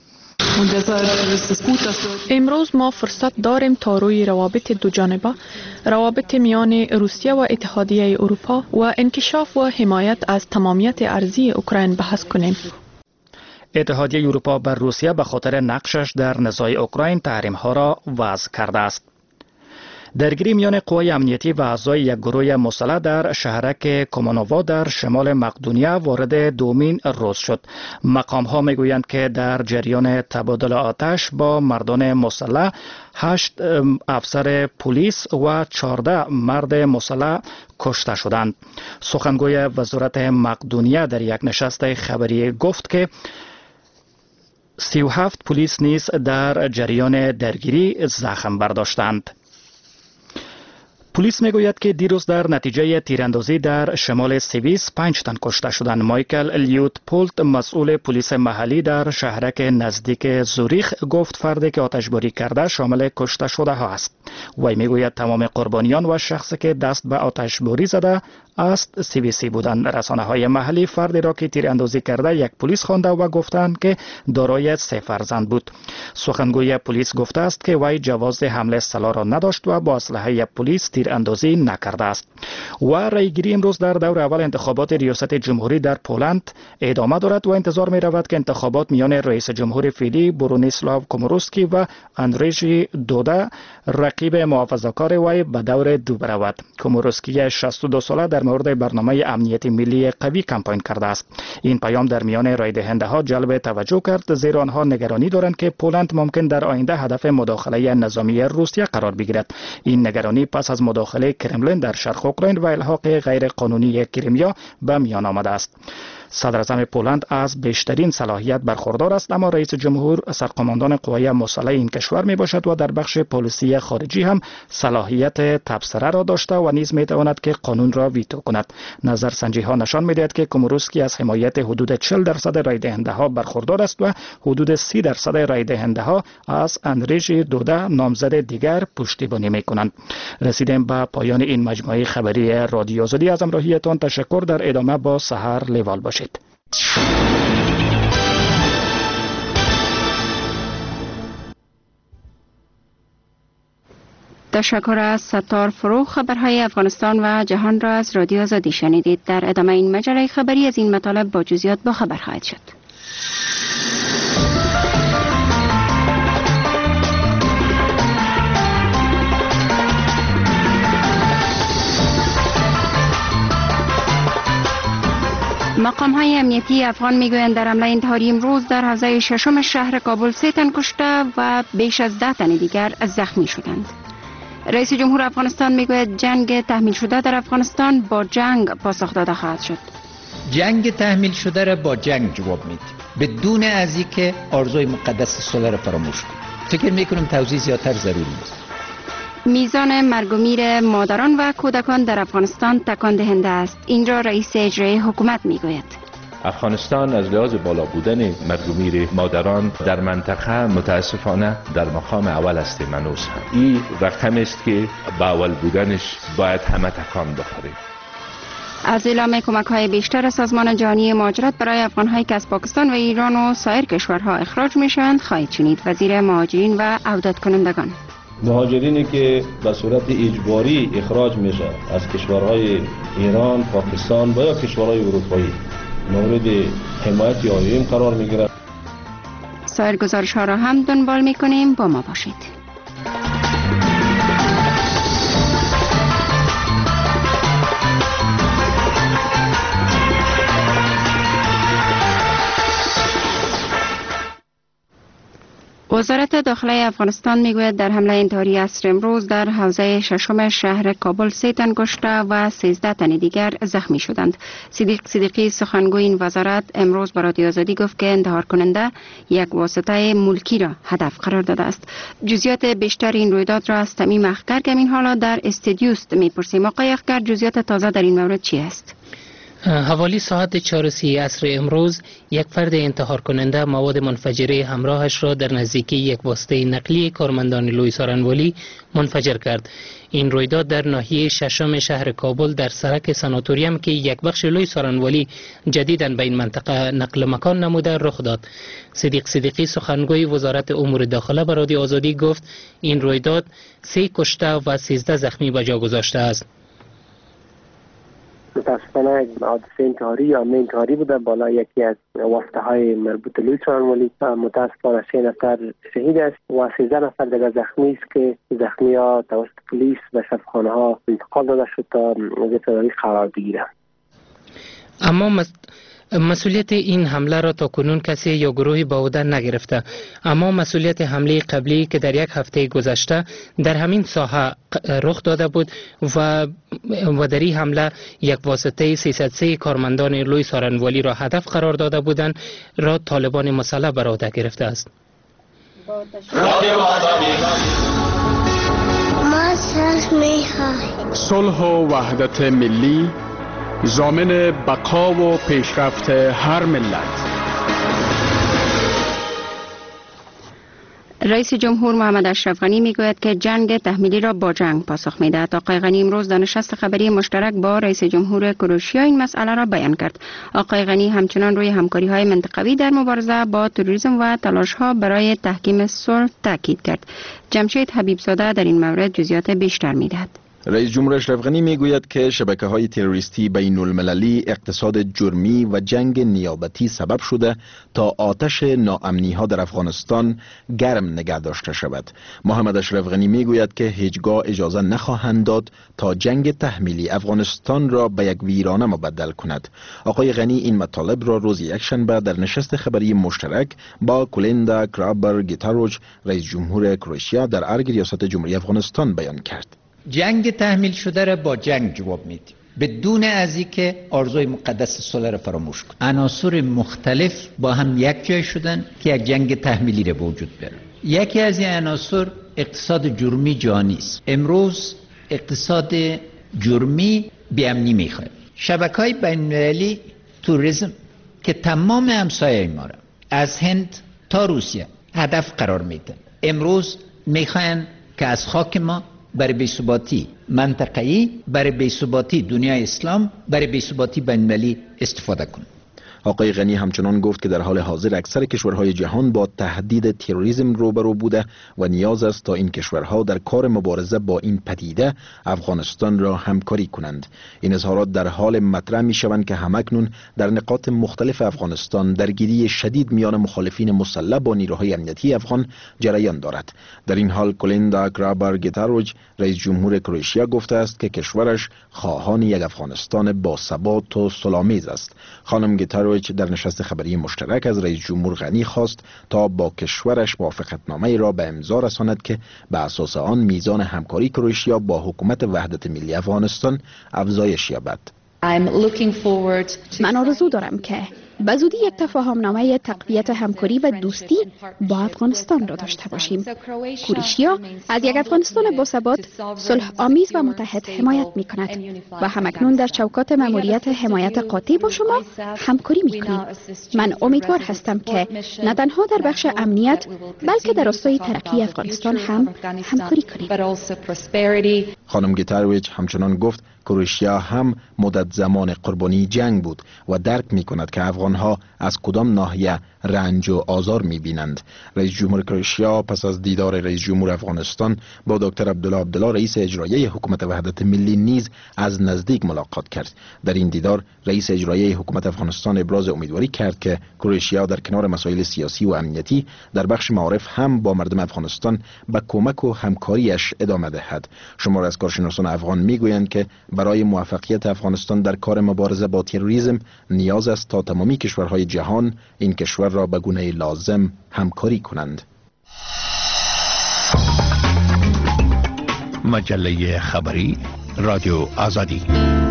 امروز ما فرصت داریم تا روی روابط دو جانبه، روابط میان روسیه و اتحادیه اروپا و انکشاف و حمایت از تمامیت ارضی اوکراین بحث کنیم. اتحادیه اروپا بر روسیه به خاطر نقشش در نزاع اوکراین تحریم‌ها را وضع کرده است. درگیری میان قوای امنیتی و اعضای یک گروه مسلح در شهرک کومانووا در شمال مقدونیه وارد دومین روز شد. مقام‌ها میگویند که در جریان تبادل آتش با مردان مسلح 8 افسر پلیس و 14 مرد مسلح کشته شدند. سخنگوی وزارت مقدونیه در یک نشست خبری گفت که 37 پلیس نیز در جریان درگیری زخم برداشتند. پلیس میگوید که دیروز در نتیجه تیراندازی در شمال سوئیس 5 تن کشته شدند. مایکل لیوتپولت مسئول پلیس محلی در شهرک نزدیک زوریخ گفت فردی که آتشباری کرده شامل کشته شده ها است. وی میگوید تمام قربانیان و شخصی که دست به آتشباری زده است سوئیسی بودند. رسانه‌های محلی فردی را که تیراندازی کرده یک پلیس خوانده و گفتند که دارای 3 فرزند بود. سخنگوی پلیس گفته است که وی جواز حمل سلاح را نداشت و با اسلحه پلیس تیراندازی نکرده است. و رایگیری امروز در دور اول انتخابات ریاست جمهوری در پولند ادامه دارد و انتظار می رود که انتخابات میان رئیس جمهور فعلی برونیسلاو کوموروسکی و اندریژی دودا رقیب محافظه‌کار وی به دور دو برود. کوموروسکی 62 ساله در مورد برنامه امنیتی ملی قوی کمپاین کرده است. این پیام در میان رای دهنده ها جلب توجه کرد، زیرا آنها نگرانی دارند که پولند ممکن در آینده هدف مداخله نظامی روسیه قرار بگیرد. این نگرانی پس از مداخله کرملین در شرق اوکراین و الحاق غیر قانونی کریمیا به میان آمده است. صدر اعظم پولند از بیشترین صلاحیت برخوردار است، اما رئیس جمهور سرقماندان قوای مسلح این کشور می باشد و در بخش پالیسی خارجی هم صلاحیت تبصره را داشته و نیز می تواند که قانون را ویتو کند. نظرسنجی ها نشان می دهد که کوموروسکی از حمایت حدود 40% رای دهنده ها برخوردار است و حدود 30% رای دهنده ها از اندریژی دودا نامزد دیگر پشتیبانی می کنند. رسیدیم به پایان این مجموعه خبری رادیو آزادی. از همراهیتان تشکر. در ادامه با سحر لیوال باشید. تشکر از ستار فرو. خبرهای افغانستان و جهان را از رادیو آزادی شنیدید. در ادامه این مجله خبری از این مطالب با جزئیات با خبر خواهد شد. مقام‌های امنیتی افغان میگویند در حمله انتحاری امروز در حوزه ششم شهر کابل 3 تن کشته و بیش از 10 تن دیگر زخمی شدند. رئیس جمهور افغانستان میگوید جنگ تحمیل شده در افغانستان با جنگ پاسخ داده خواهد شد. جنگ تحمیل شده را با جنگ جواب میدیم، بدون از اینکه آرزوی مقدس صلح را فراموش کنیم. فکر میکنم توضیح زیادتر ضروری است. میزان مرگ و میر مادران و کودکان در افغانستان تکان دهنده است. این را رئیس اجرایی حکومت میگوید. افغانستان از لحاظ بالا بودن مرگ و میر مادران در منطقه متاسفانه در مقام اول است. منوس هم این رقم است که با اول بودنش باید همه تکان بخوریم. از اعلام کمک‌های بیشتر سازمان جهانی مهاجرت برای افغان‌هایی که از پاکستان و ایران و سایر کشورها اخراج میشوند خواهید شنید. وزیر مهاجرین و عودت کنندگان: مهاجرینی که به صورت اجباری اخراج میشه از کشورهای ایران، پاکستان و یا کشورهای اروپایی مورد حمایت یا قرار میگیرد. سایر گزارش‌ها را هم دنبال می‌کنیم. با ما باشید. وزارت داخله افغانستان میگوید در حمله انتحاری عصر امروز در حوزه ششم شهر کابل 3 تن کشته و 13 تن دیگر زخمی شدند. صدیق صدیقی سخنگوی این وزارت امروز به رادیو آزادی گفت که انتحار کننده یک واسطه ملکی را هدف قرار داده است. جزئیات بیشتر این رویداد را از تمیم اخگر که این حالا در استودیوست میپرسیم. آقای اخگر، جزئیات تازه در این مورد چی است؟ حوالی ساعت 4:30 عصر امروز یک فرد انتحار کننده مواد منفجره همراهش را در نزدیکی یک واسطه نقلیه کارمندان لوی سارنوالی منفجر کرد. این رویداد در ناحیه ششم شهر کابل در سرک ساناتوریم که یک بخش لوی سارنوالی جدیداً به این منطقه نقل مکان نموده رخ داد. صدیق صدیقی سخنگوی وزارت امور داخله به رادیو آزادی گفت این رویداد 3 کشته و 13 زخمی به جا گذاشته است. متاسفانه حادثه انتحاری یا انتحاری بوده بالا یکی از واسطه های مربوط به لوی سارنوالی. متاسفانه 3 نفر شهید است و 13 نفر دیگر زخمی است که زخمی ها توسط پلیس به شفاخانه ها انتقال داده شد تا وضعیت پدری قرار بگیرند. اما مسئولیت این حمله را تا کنون کسی یا گروهی به عهده نگرفته، اما مسئولیت حمله قبلی که در یک هفته گذشته در همین ساحه رخ داده بود و در این حمله یک واسطه 303 کارمندان لوی سارنوالی را هدف قرار داده بودند را طالبان مسلح بر عهده گرفته است. صلح و وحدت ملی ضامن بقا و پیشرفت هر ملت. رئیس جمهور محمد اشرف غنی میگوید که جنگ تحمیلی را با جنگ پاسخ میدهد. آقای غنی امروز در نشست خبری مشترک با رئیس جمهور کروشیا این مسئله را بیان کرد. آقای غنی همچنان روی همکاری های منطقوی در مبارزه با تروریسم و تلاش ها برای تحکیم صلح تاکید کرد. جمشید حبیبزاده در این مورد جزئیات بیشتر میدهد. رئیس جمهور اشرف غنی میگوید که شبکه‌های تروریستی بین المللی، اقتصاد جرمی و جنگ نیابتی سبب شده تا آتش ناامنی‌ها در افغانستان گرم نگه داشته شود. محمد اشرف غنی میگوید که هیچگاه اجازه نخواهند داد تا جنگ تحمیلی افغانستان را به یک ویرانه مبدل کند. آقای غنی این مطالب را روز یکشنبه در نشست خبری مشترک با کولیندا کرابر گیتاروچ، رئیس جمهور کرواتیا در ارگ ریاست جمهوری افغانستان بیان کرد. جنگ تحمیل شده را با جنگ جواب میدیم، بدون از اینکه آرزوی مقدس صلح را فراموش کنیم. عناصر مختلف با هم یک جای شدن که یک جنگ تحمیلی را به وجود بیارن. یکی از این عناصر اقتصاد جرمی جهانی است. امروز اقتصاد جرمی بی‌امنی میخواد. شبکه‌های بین‌المللی توریسم که تمام همسایه ما را از هند تا روسیه هدف قرار میدن، امروز میخواین که از خاک ما برای بی‌ثباتی منطقه‌ای، برای بی‌ثباتی دنیای اسلام، برای بی‌ثباتی بین‌المللی استفاده کنند. آقای غنی همچنان گفت که در حال حاضر اکثر کشورهای جهان با تهدید تروریسم روبرو بوده و نیاز است تا این کشورها در کار مبارزه با این پدیده افغانستان را همکاری کنند. این اظهارات در حال مطرح می شوند که همکنون در نقاط مختلف افغانستان درگیری شدید میان مخالفین مسلح با نیروهای امنیتی افغان جریان دارد. در این حال کولیندا کرابر گیتاروچ، رئیس جمهور کرواتیا گفته است که کشورش خواهان یک افغانستان با ثبات و صلح‌آمیز است. خانم گیتاروچ در نشست خبری مشترک از رئیس جمهور غنی خواست تا با کشورش موافقتنامه را به امضا رساند که به اساس آن میزان همکاری کرواتیا با حکومت وحدت ملی افغانستان افزایش یابد. من آرزو دارم که به زودی یک تفاهمنامه تقویت همکاری و دوستی با افغانستان را داشته باشیم. کرواتیا از یک افغانستان با ثبات، صلح آمیز و متحد حمایت می کند و همکنون در چوکات مأموریت حمایت قاطع با شما همکاری می کنیم. من امیدوار هستم که نه تنها در بخش امنیت بلکه در راستای ترقی افغانستان هم همکاری کنیم. خانم گیتاروچ همچنان گفت کرواتیا هم مدت زمان قربانی جنگ بود و درک می کند که افغانها از کدام ناحیه رنج و آزار می بینند. رئیس جمهور کرواتیا پس از دیدار رئیس جمهور افغانستان با دکتر عبدالله رئیس اجرایی حکومت وحدت ملی نیز از نزدیک ملاقات کرد. در این دیدار رئیس اجرایی حکومت افغانستان ابراز امیدواری کرد که کرواتیا در کنار مسائل سیاسی و امنیتی در بخش معارف هم با مردم افغانستان به کمک و همکاریش ادامه دهد. شمار از کارشناسان افغان میگویند که برای موفقیت افغانستان در کار مبارزه با تروریسم نیاز است تا تمامی کشورهای جهان این کشور را به گونه لازم همکاری کنند. مجله خبری رادیو آزادی.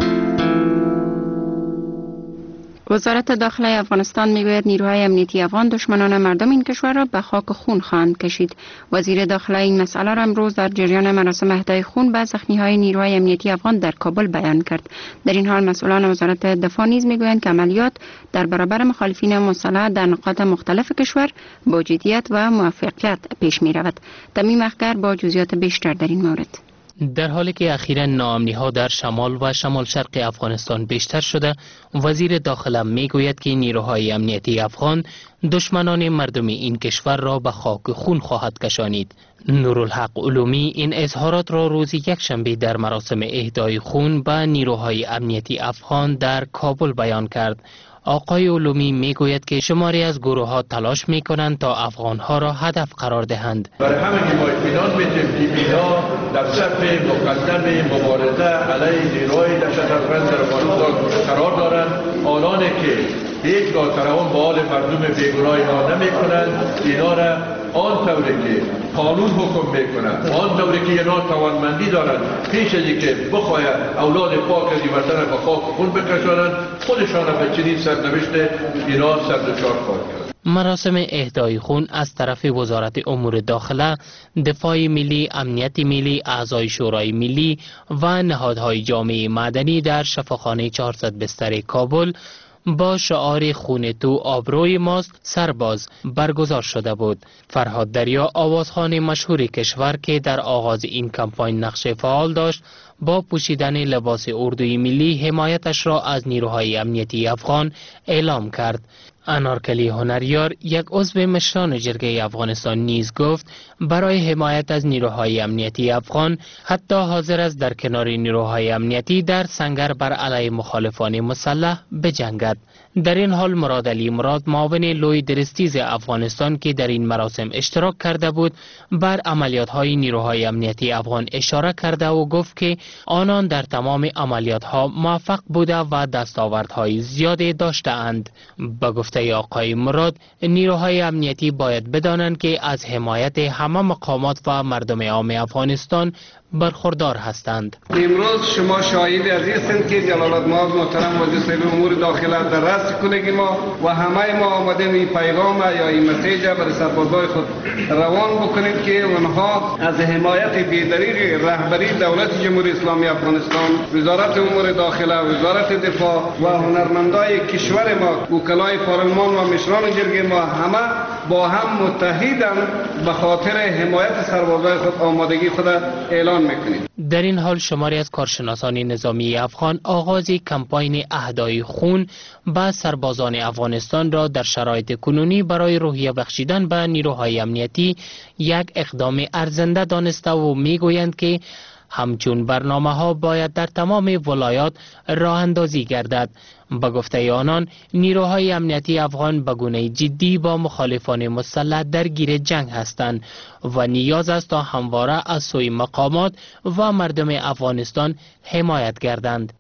وزارت داخله افغانستان میگوید نیروهای امنیتی افغان دشمنان مردم این کشور را به خاک خون خواهند کشید. وزیر داخله این مسئله را امروز در جریان مراسم اهدای خون به زخمیهای نیروهای امنیتی افغان در کابل بیان کرد. در این حال مسئولان وزارت دفاع نیز میگویند که عملیات در برابر مخالفین مسلح در نقاط مختلف کشور با جدیت و موفقیت پیش می رود. تمیم اخگر با جزئیات بیشتر در این مورد. در حالی که اخیراً ناامنی‌ها در شمال و شمال شرق افغانستان بیشتر شده، وزیر داخله میگوید که نیروهای امنیتی افغان دشمنان مردم این کشور را به خاک خون خواهد کشانید. نورالحق علومی این اظهارات را روز یکشنبه در مراسم اهدای خون به نیروهای امنیتی افغان در کابل بیان کرد. آقای علومی میگوید که شماری از گروه ها تلاش می کنند تا افغان ها را هدف قرار دهند. برای همین ما اطمینان میدیم که اینا در صف مقدم مبارزه علیه نیروهای دهشت‌افکن در افغانستان قرار دارند. آنانی که هیچگاه ترحم به حال مردم بیگناه اینا نمی کنند، اینا را آن طوری که قانون حکم میکنند، آن طوری که اینا توانمندی دارند، پیش از اینکه بخواهد اولاد پاک از این وطن به خاک خون بکشانند، خودشان به چنین سرنوشت اینا سردشار خواهد کرد. مراسم اهدای خون از طرف وزارت امور داخله، دفاع ملی، امنیت ملی، اعضای شورای ملی و نهادهای جامعه مدنی در شفاخانه 400 بستر کابل با شعار خون تو آبروی ماست سرباز برگزار شده بود. فرهاد دریا، آوازخوان مشهور کشور که در آغاز این کمپاین نقش فعال داشت، با پوشیدن لباس اردوی ملی حمایتش را از نیروهای امنیتی افغان اعلام کرد. انارکلی هنریار، یک عضو مشران جرگه افغانستان نیز گفت برای حمایت از نیروهای امنیتی افغان حتی حاضر است در کنار نیروهای امنیتی در سنگر بر علیه مخالفان مسلح بجنگد. در این حال مراد علی مراد، معاون لوی درستیز افغانستان که در این مراسم اشتراک کرده بود، بر عملیات‌های نیروهای امنیتی افغان اشاره کرده و گفت که آنان در تمام عملیات‌ها موفق بوده و دستاوردهای زیادی داشته‌اند. با گفته آقای مراد، نیروهای امنیتی باید بدانند که از حمایت همه مقامات و مردم عام افغانستان برخوردار هستند. امروز شما شاهد از هستند که جلال المآب محترم وزیر امور داخله در رأس کنگی ما و همه ما آمدیم این پیغام یا این مسیج برای سربازای خود روان بکنیم که اونها از حمایت بی‌دریغ رهبری دولت جمهوری اسلامی افغانستان، وزارت امور داخله، وزارت دفاع و هنرمندای کشور ما، وکلای پارلمان و مشران جرگه ما همه با هم متحدند به خاطر حمایت سربازای خود آمادگی خود اعلان میکنیم. در این حال شماری از کارشناسان نظامی افغان آغاز کمپاین اهدای خون به سربازان افغانستان را در شرایط کنونی برای روحیه بخشیدن به نیروهای امنیتی یک اقدام ارزنده دانسته و میگویند که همچون برنامه ها باید در تمام ولایات راه اندازی گردد. با گفته آنان، نیروهای امنیتی افغان به گونه جدی با مخالفان مسلح درگیر جنگ هستند و نیاز است تا همواره از سوی مقامات و مردم افغانستان حمایت گردند.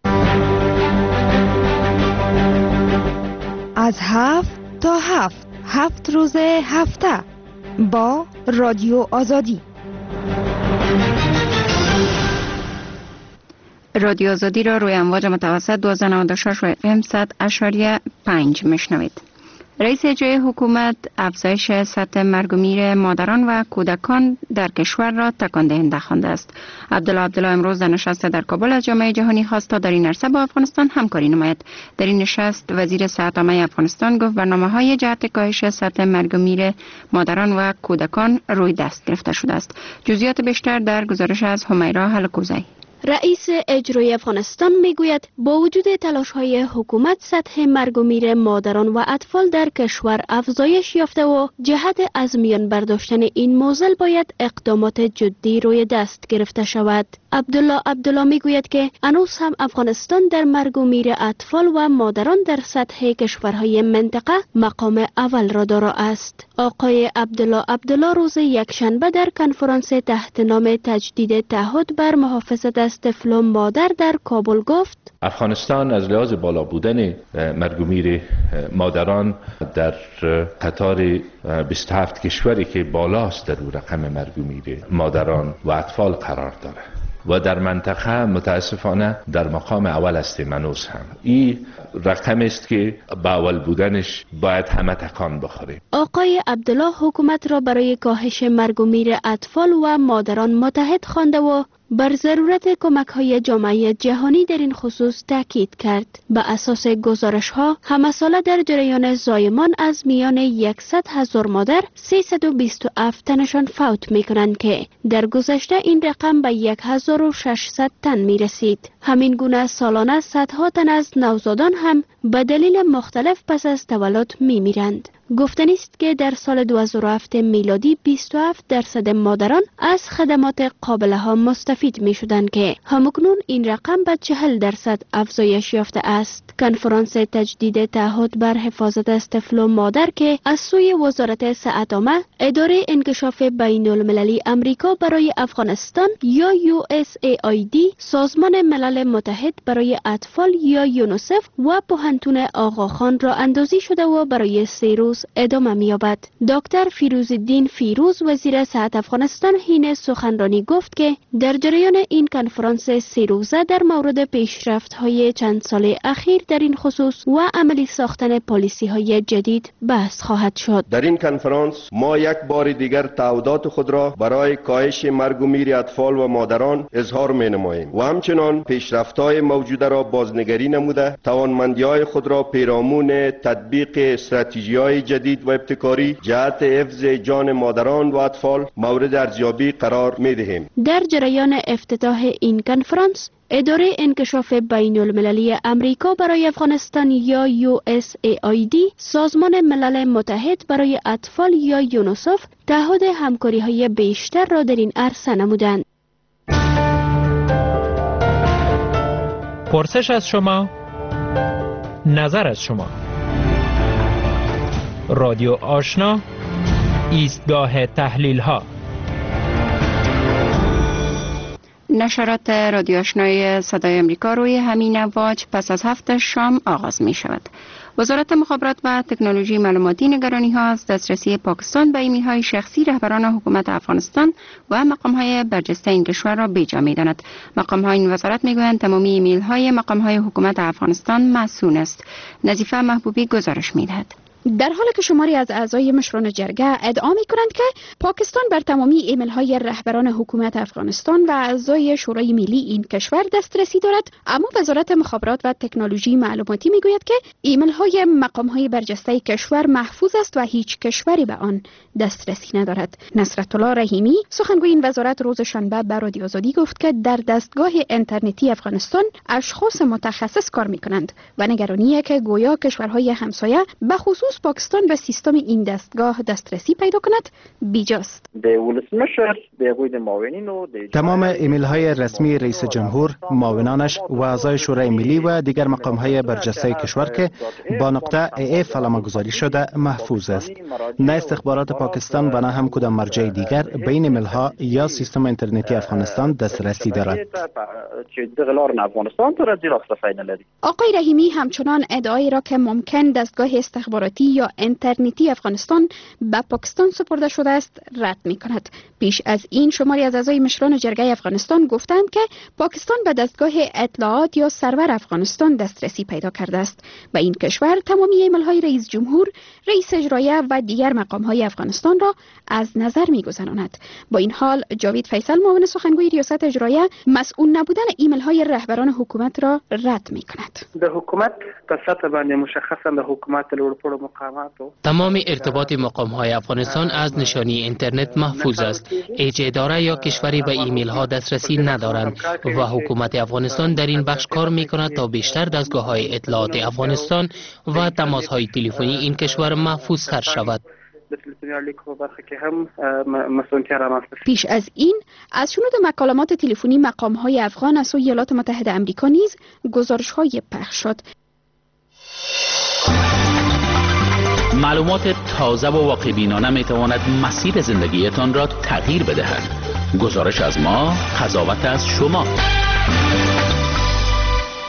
از 7 تا 7 روز هفته با رادیو آزادی. رادیو آزادی را روی امواج متوسط 1296 و FM 100.5 میشنوید. رئیس اجرایی حکومت افزایش سطح مرگ و میر مادران و کودکان در کشور را تکان دهنده خوانده است. عبدالله امروز در نشست در کابل از جامعه جهانی خواست تا در این عرصه با افغانستان همکاری نماید. در این نشست وزیر صحت عامه افغانستان گفت برنامه‌های جهت کاهش سطح مرگ و میر مادران و کودکان روی دست گرفته شده است. جزئیات بیشتر در گزارش از همیرا حلقوزی. رئیس اجرایی افغانستان میگوید با وجود تلاش‌های حکومت سطح مرگ و میر مادران و اطفال در کشور افزایش یافته و جهت از میان برداشتن این معضل باید اقدامات جدی روی دست گرفته شود. عبدالله میگوید که هنوز هم افغانستان در مرگ و میر اطفال و مادران در سطح کشورهای منطقه مقام اول را دارا است. آقای عبدالله روز یکشنبه در کنفرانس تحت نام تجدید تعهد بر محافظت از طفل و مادر در کابل گفت افغانستان از لحاظ بالا بودن مرگ و میر مادران در قطار 27 کشوری که بالاست در رقم مرگ و میر مادران و اطفال قرار دارد. و در منطقه متاسفانه در مقام اول است منوس هم. این رقم است که با اول بودنش باید همه تکان بخوره. آقای عبدالله حکومت را برای کاهش مرگ و میر اطفال و مادران متحد خوانده و بر ضرورت کمک‌های جامعه جهانی در این خصوص تاکید کرد. به اساس گزارش‌ها همه ساله در جریان زایمان از میان 100,000 مادر 327 تنشان فوت می‌کنند که در گذشته این رقم به 1600 تن می‌رسید. همین گونه سالانه صدها تن از نوزادان هم به دلیل مختلف پس از تولد می‌میرند. گفتنی است که در سال 2007 میلادی 27% مادران از خدمات قابله ها مستفید می شدند که همکنون این رقم به 40% افزایش یافته است. کنفرانس تجدید تعهد بر حفاظت از طفل و مادر که از سوی وزارت صحت عامه، اداره انکشاف بین المللی امریکا برای افغانستان یا USAID، سازمان ملل متحد برای اطفال یا یونیسف و پوهنتون آقاخان را اندازی شده و برای 3 روز ادامه می‌یابد. دکتر فیروزالدین فیروز وزیر صحت افغانستان حین سخنرانی گفت که در جریان این کنفرانس 3 روزه در مورد پیشرفت‌های چند سال اخیر در این خصوص و عملی ساختن پالیسی‌های جدید بحث خواهد شد. در این کنفرانس ما یک بار دیگر تعهدات خود را برای کاهش مرگ و میر اطفال و مادران اظهار می‌نماییم و همچنان پیشرفت‌های موجوده را بازنگری نموده توانمندی‌های خود را پیرامون تطبیق استراتژی‌های جدید و ابتکاری جهت حفظ جان مادران و اطفال مورد ارزیابی قرار می‌دهیم. در جریان افتتاح این کنفرانس، اداره انکشاف بین المللی امریکا برای افغانستان یا USAID، سازمان ملل متحد برای اطفال یا یونیسف تعهد همکاری‌های بیشتر را در این عرصه نمودند. پرسش از شما، نظر از شما. رادیو آشنا، ایستگاه تحلیل ها. نشرات رادیو آشنای صدای امریکا روی همین امواج پس از 7 شام آغاز می شود. وزارت مخابرات و تکنولوژی معلوماتی نگرانی ها از دسترسی پاکستان به ایمیل های شخصی رهبران حکومت افغانستان و مقام های برجسته این کشور را بیجا می داند. مقام های این وزارت می گویند تمامی ایمیل های مقام های حکومت افغانستان مسئول است. نظیفه محبوبی گزارش می دهد. در حالی که شماری از اعضای مشران جرگه ادعا می‌کنند که پاکستان بر تمامی ایمیل‌های رهبران حکومت افغانستان و اعضای شورای ملی این کشور دسترسی دارد، اما وزارت مخابرات و تکنولوژی معلوماتی می‌گوید که ایمیل‌های مقام‌های برجسته کشور محفوظ است و هیچ کشوری به آن دسترسی ندارد. نصرت الله رحیمی، سخنگوی این وزارت، روز شنبه به رادیو آزادی گفت که در دستگاه اینترنتی افغانستان اشخاص متخصص کار می‌کنند و نگرانیه که گویا کشورهای همسایه به خصوص پاکستان به سیستم این دستگاه دسترسی پیدا کند بیجاست. تمام ایمیل های رسمی رئیس جمهور، معاونانش و اعضای شورای ملی و دیگر مقام های برجسته کشور که با نقطه AF علامه گذاری شده محفوظ است. نه استخبارات پاکستان و نه هم کدام مرجع دیگر به این ایمیل ها یا سیستم اینترنتی افغانستان دسترسی دارد. آقای رحیمی همچنان ادعایی را که ممکن دستگاه استخباراتی یا اینترنتی افغانستان به پاکستان سپرده شده است رد می کند. پیش از این شماری از اعضای مشران جرگه افغانستان گفتند که پاکستان به دستگاه اطلاعات یا سرور افغانستان دسترسی پیدا کرده است و این کشور تمامی ایمیل های رئیس جمهور، رئیس اجرایه و دیگر مقام های افغانستان را از نظر می گذراند. با این حال جاوید فیصل، معاون سخنگوی ریاست اجرایه، مسئول نبودن ایمیل های رهبران حکومت را رد می کند. د حکومت په سطح باندې مشخصا د حکومت لوړ مقاماتو تمام ارتباط مقام های افغانستان از نشانی اینترنت محفوظ است. هیچ اداره یا کشوری به ایمیل ها دسترسی ندارند و حکومت افغانستان در این بخش کار می کند تا بیشتر دستگاه های اطلاعات افغانستان و تماس های تلفنی این کشور محفوظ تر شود. پیش از این از شنود مکالمات تلفنی مقام های افغان از سوی ایالات متحده آمریکا نیز گزارش های پخش شد. معلومات تازه و واقع‌بینانه می تواند مسیر زندگیتان را تغییر بدهد. گزارش از ما، قضاوت از شما.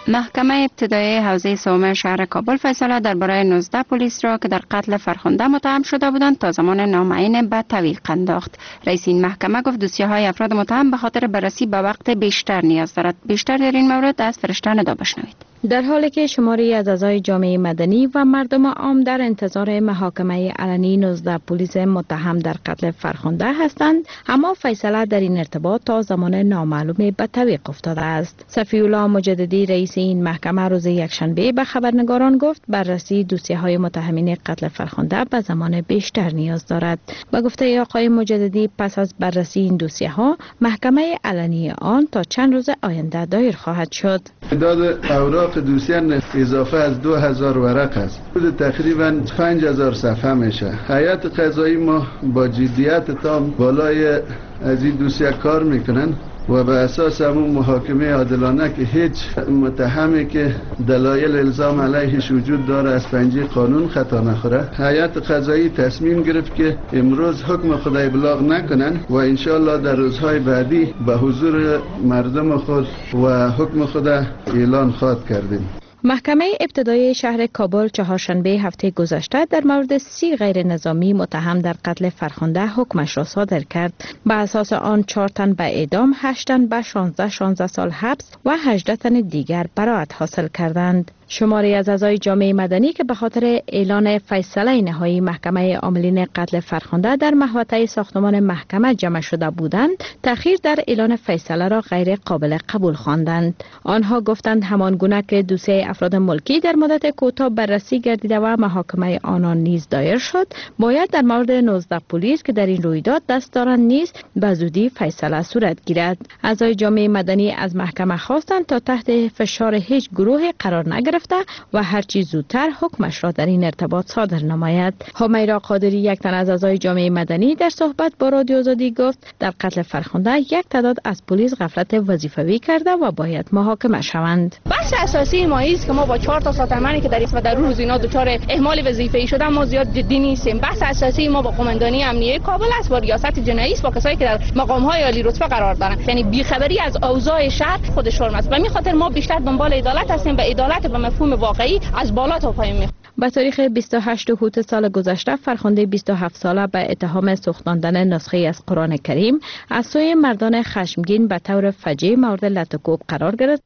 محکمه ابتدایی حوزه سوم شهر کابل فیصله درباره 19 پلیس را که در قتل فرخنده متهم شده بودند تا زمان نامعین به تعویق انداخت. رئیس این محکمه گفت دوسیه‌های افراد متهم به خاطر بررسی به وقت بیشتر نیاز دارد. بیشتر در این مورد از فرشته ندا بشنوید. در حالی که شماری از اعضای جامعه مدنی و مردم عام در انتظار محاکمه علنی 19 پلیس متهم در قتل فرخنده هستند، اما فیصله در این ارتباط تا زمان نامعلوم به تعویق افتاده است. صفی‌الله مجددی رئیس این محکمه روز یکشنبه به خبرنگاران گفت بررسی دوسیه‌های متهمین قتل فرخنده به زمان بیشتر نیاز دارد. به گفته آقای مجددی پس از بررسی این دوسیه‌ها محکمه علنی آن تا چند روز آینده دایر خواهد شد. تعداد اوراق دوسیه اضافه از 2000 ورق است. حدود تقریبا 5000 صفحه میشه. هیئت قضایی ما با جدیت تام بالای از این دوسیه کار میکنن و به اساس همون محاکمه عادلانه که هیچ متهمی که دلایل الزام علیهش وجود داره از پنجه قانون خطا نخوره، هیئت قضایی تصمیم گرفت که امروز حکم خود ابلاغ نکنن و انشالله در روزهای بعدی به حضور مردم خود و حکم خود اعلان خواهد کردیم. محکمه ابتدایی شهر کابل چهارشنبه هفته گذشته در مورد 30 غیر نظامی متهم در قتل فرخنده حکمش را صادر کرد. به اساس آن 4 تن به اعدام، 8 تن به 16 سال حبس و 18 تن دیگر براءت حاصل کردند. شماری از اعضای جامعه مدنی که به خاطر اعلان فیصله نهایی محکمه عاملین قتل فرخنده در محوطه ساختمان محکمه جمع شده بودند، تأخیر در اعلان فیصله را غیر قابل قبول خواندند. آنها گفتند همان گونه که دوسیه افراد ملکی در مدت کوتاه بررسی گردیده و محاکمه آنان نیز دایر شد، باید در مورد 19 پلیس که در این رویداد دست دارند نیز به زودی فیصله صورت گیرد. اعضای جامعه مدنی از محکمه خواستند تا تحت فشار هیچ گروهی قرار نگرفته و هرچی زودتر حکمش را در این ارتباط صادر نماید. همیرا قادری، یک تن از اعضای جامعه مدنی، در صحبت با رادیو آزادی گفت در قتل فرخنده یک تعداد از پلیس غفلت وظیفوی کرده و باید محاکمه شوند. بحث اساسی ما است که ما با 4 تا سازمانی که در روز اینا دچار اهمال وظیفه‌ای شدن ما زیاد جدی نیستیم. بحث اساسی ما با قماندانی امنیه کابل است، با ریاست جنایی است، با کسایی که در مقام‌های عالی رتبه قرار دارند. یعنی بی‌خبری از اوضاع شهر خود شرم است و می خاطر ما بیشتر دنبال عدالت هستیم و عدالت به مفهوم واقعی از بالا تا پایین می. به تاریخ 28 هوت سال گذشته فرخنده 27 ساله به اتهام سوختاندن نسخه از قرآن کریم از سوی مردان خشمگین به طور فجیع مورد لطکوب قرار گرفت.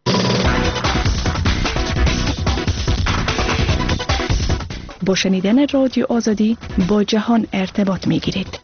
با شنیدن رادیو آزادی با جهان ارتباط می گیرید.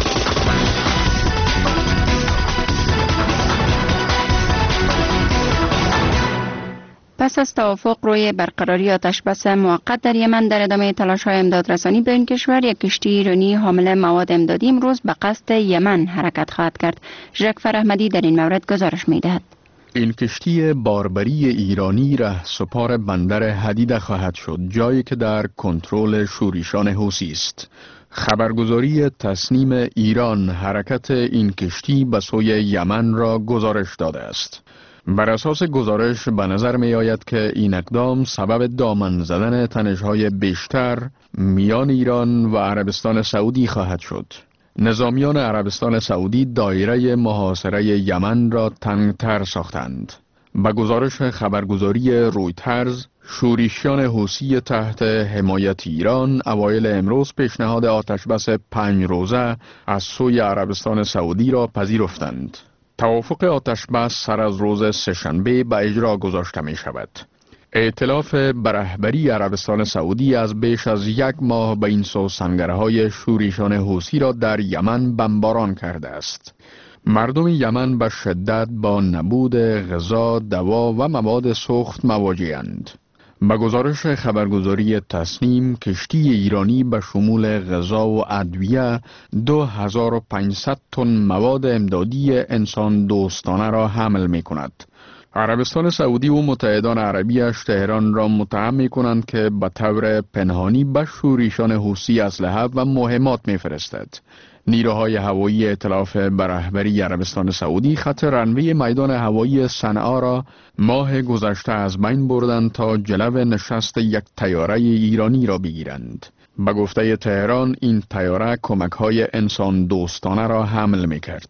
پس از توافق روی برقراری آتشبس موقت در یمن در ادامه تلاش‌های امدادرسانی به این کشور، یک کشتی ایرانی حامل مواد امدادی امروز به قصد یمن حرکت خواهد کرد. ژکفر احمدی در این مورد گزارش می‌دهد. این کشتی باربری ایرانی رهسپار بندر حدیده خواهد شد، جایی که در کنترل شوریشان حوثی است. خبرگزاری تسنیم ایران حرکت این کشتی به سوی یمن را گزارش داده است. بر اساس گزارش به نظر می آید که این اقدام سبب دامن زدن تنش‌های بیشتر میان ایران و عربستان سعودی خواهد شد. نظامیان عربستان سعودی دایره محاصره یمن را تنگتر ساختند. به گزارش خبرگزاری رویترز، شورشیان حوثی تحت حمایت ایران اوایل امروز پیشنهاد آتشبس 5 روزه از سوی عربستان سعودی را پذیرفتند. توافق آتشبس سر از روز سه‌شنبه به اجرا گذاشته می شود. ائتلاف به رهبری عربستان سعودی از بیش از 1 ماه به این سو سنگرهای شورشیان حوثی را در یمن بمباران کرده است. مردم یمن به شدت با نبود غذا، دوا و مواد سوخت مواجه‌اند. به گزارش خبرگزاری تسنیم، کشتی ایرانی به شمول غذا و ادویه 2500 تن مواد امدادی انسان دوستانه را حمل می کند. عربستان سعودی و متحدان عربیش تهران را متهم می کنند که به طور پنهانی به شورشیان حوثی اسلحه و مهمات می فرستد. نیروهای هوایی ائتلاف به رهبری عربستان سعودی خط رنوی میدان هوایی صنعا را ماه گذشته از بین بردند تا جلو نشست یک طیاره ایرانی را بگیرند. به گفته تهران این طیاره کمک‌های انسان دوستانه را حمل می‌کرد.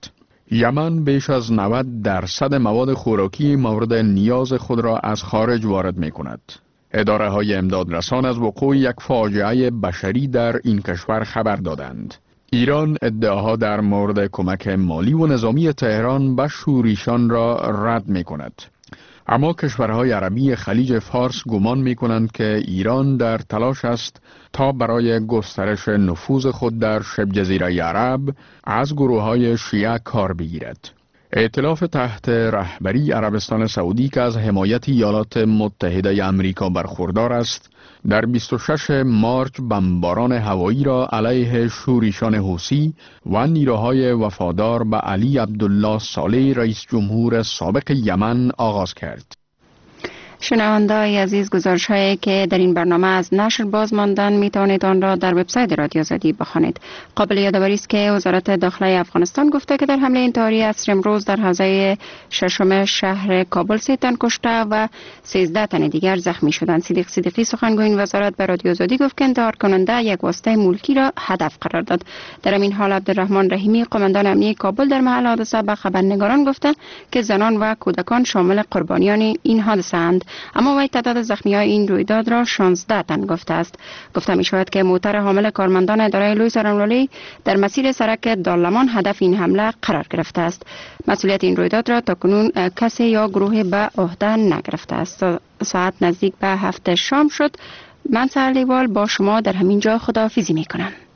یمن بیش از 90% مواد خوراکی مورد نیاز خود را از خارج وارد می کند. اداره های امدادرسان از وقوع یک فاجعه بشری در این کشور خبر دادند. ایران ادعاها در مورد کمک مالی و نظامی تهران به شوریشان را رد می کند. اما کشورهای عربی خلیج فارس گمان می کنند که ایران در تلاش است تا برای گسترش نفوذ خود در شبه جزیره عرب از گروه‌های شیعه کار بگیرد. ائتلاف تحت رهبری عربستان سعودی که از حمایت ایالات متحده آمریکا برخوردار است، در 26 مارچ بمباران هوایی را علیه شوریشان حوثی و نیروهای وفادار به علی عبدالله صالح رئیس جمهور سابق یمن آغاز کرد. شنونده‌های عزیز، گزارش‌هایی که در این برنامه از نشر باز ماندن میتوانید آن را در وبسایت رادیو آزادی بخوانید. قابل یادآوری است که وزارت داخله افغانستان گفته که در حمله انتحاری عصر امروز در حوزه ششم شهر کابل 3 تن کشته و 13 تن دیگر زخمی شدند. صدیق صدیقی سخنگوی این وزارت به رادیو آزادی گفت که انتحار کننده یک واسطه ملکی را هدف قرار داد. در این حال عبدالرحمن رحیمی قماندان امنیتی کابل در محل حادثه به خبرنگاران گفته که زنان و کودکان شامل قربانیان این حادثه اند، اما وی تعداد زخمی‌های این رویداد را 16 تن گفته است. گفته می‌شود که موتر حامل کارمندان اداره لوی سارنوالی در مسیر سرک دارلمان هدف این حمله قرار گرفته است. مسئولیت این رویداد را تاکنون کسی یا گروه به عهده نگرفته است. ساعت نزدیک به 7 شام شد. من سهر لیوال با شما در همین جا خداحافظی می‌کنم.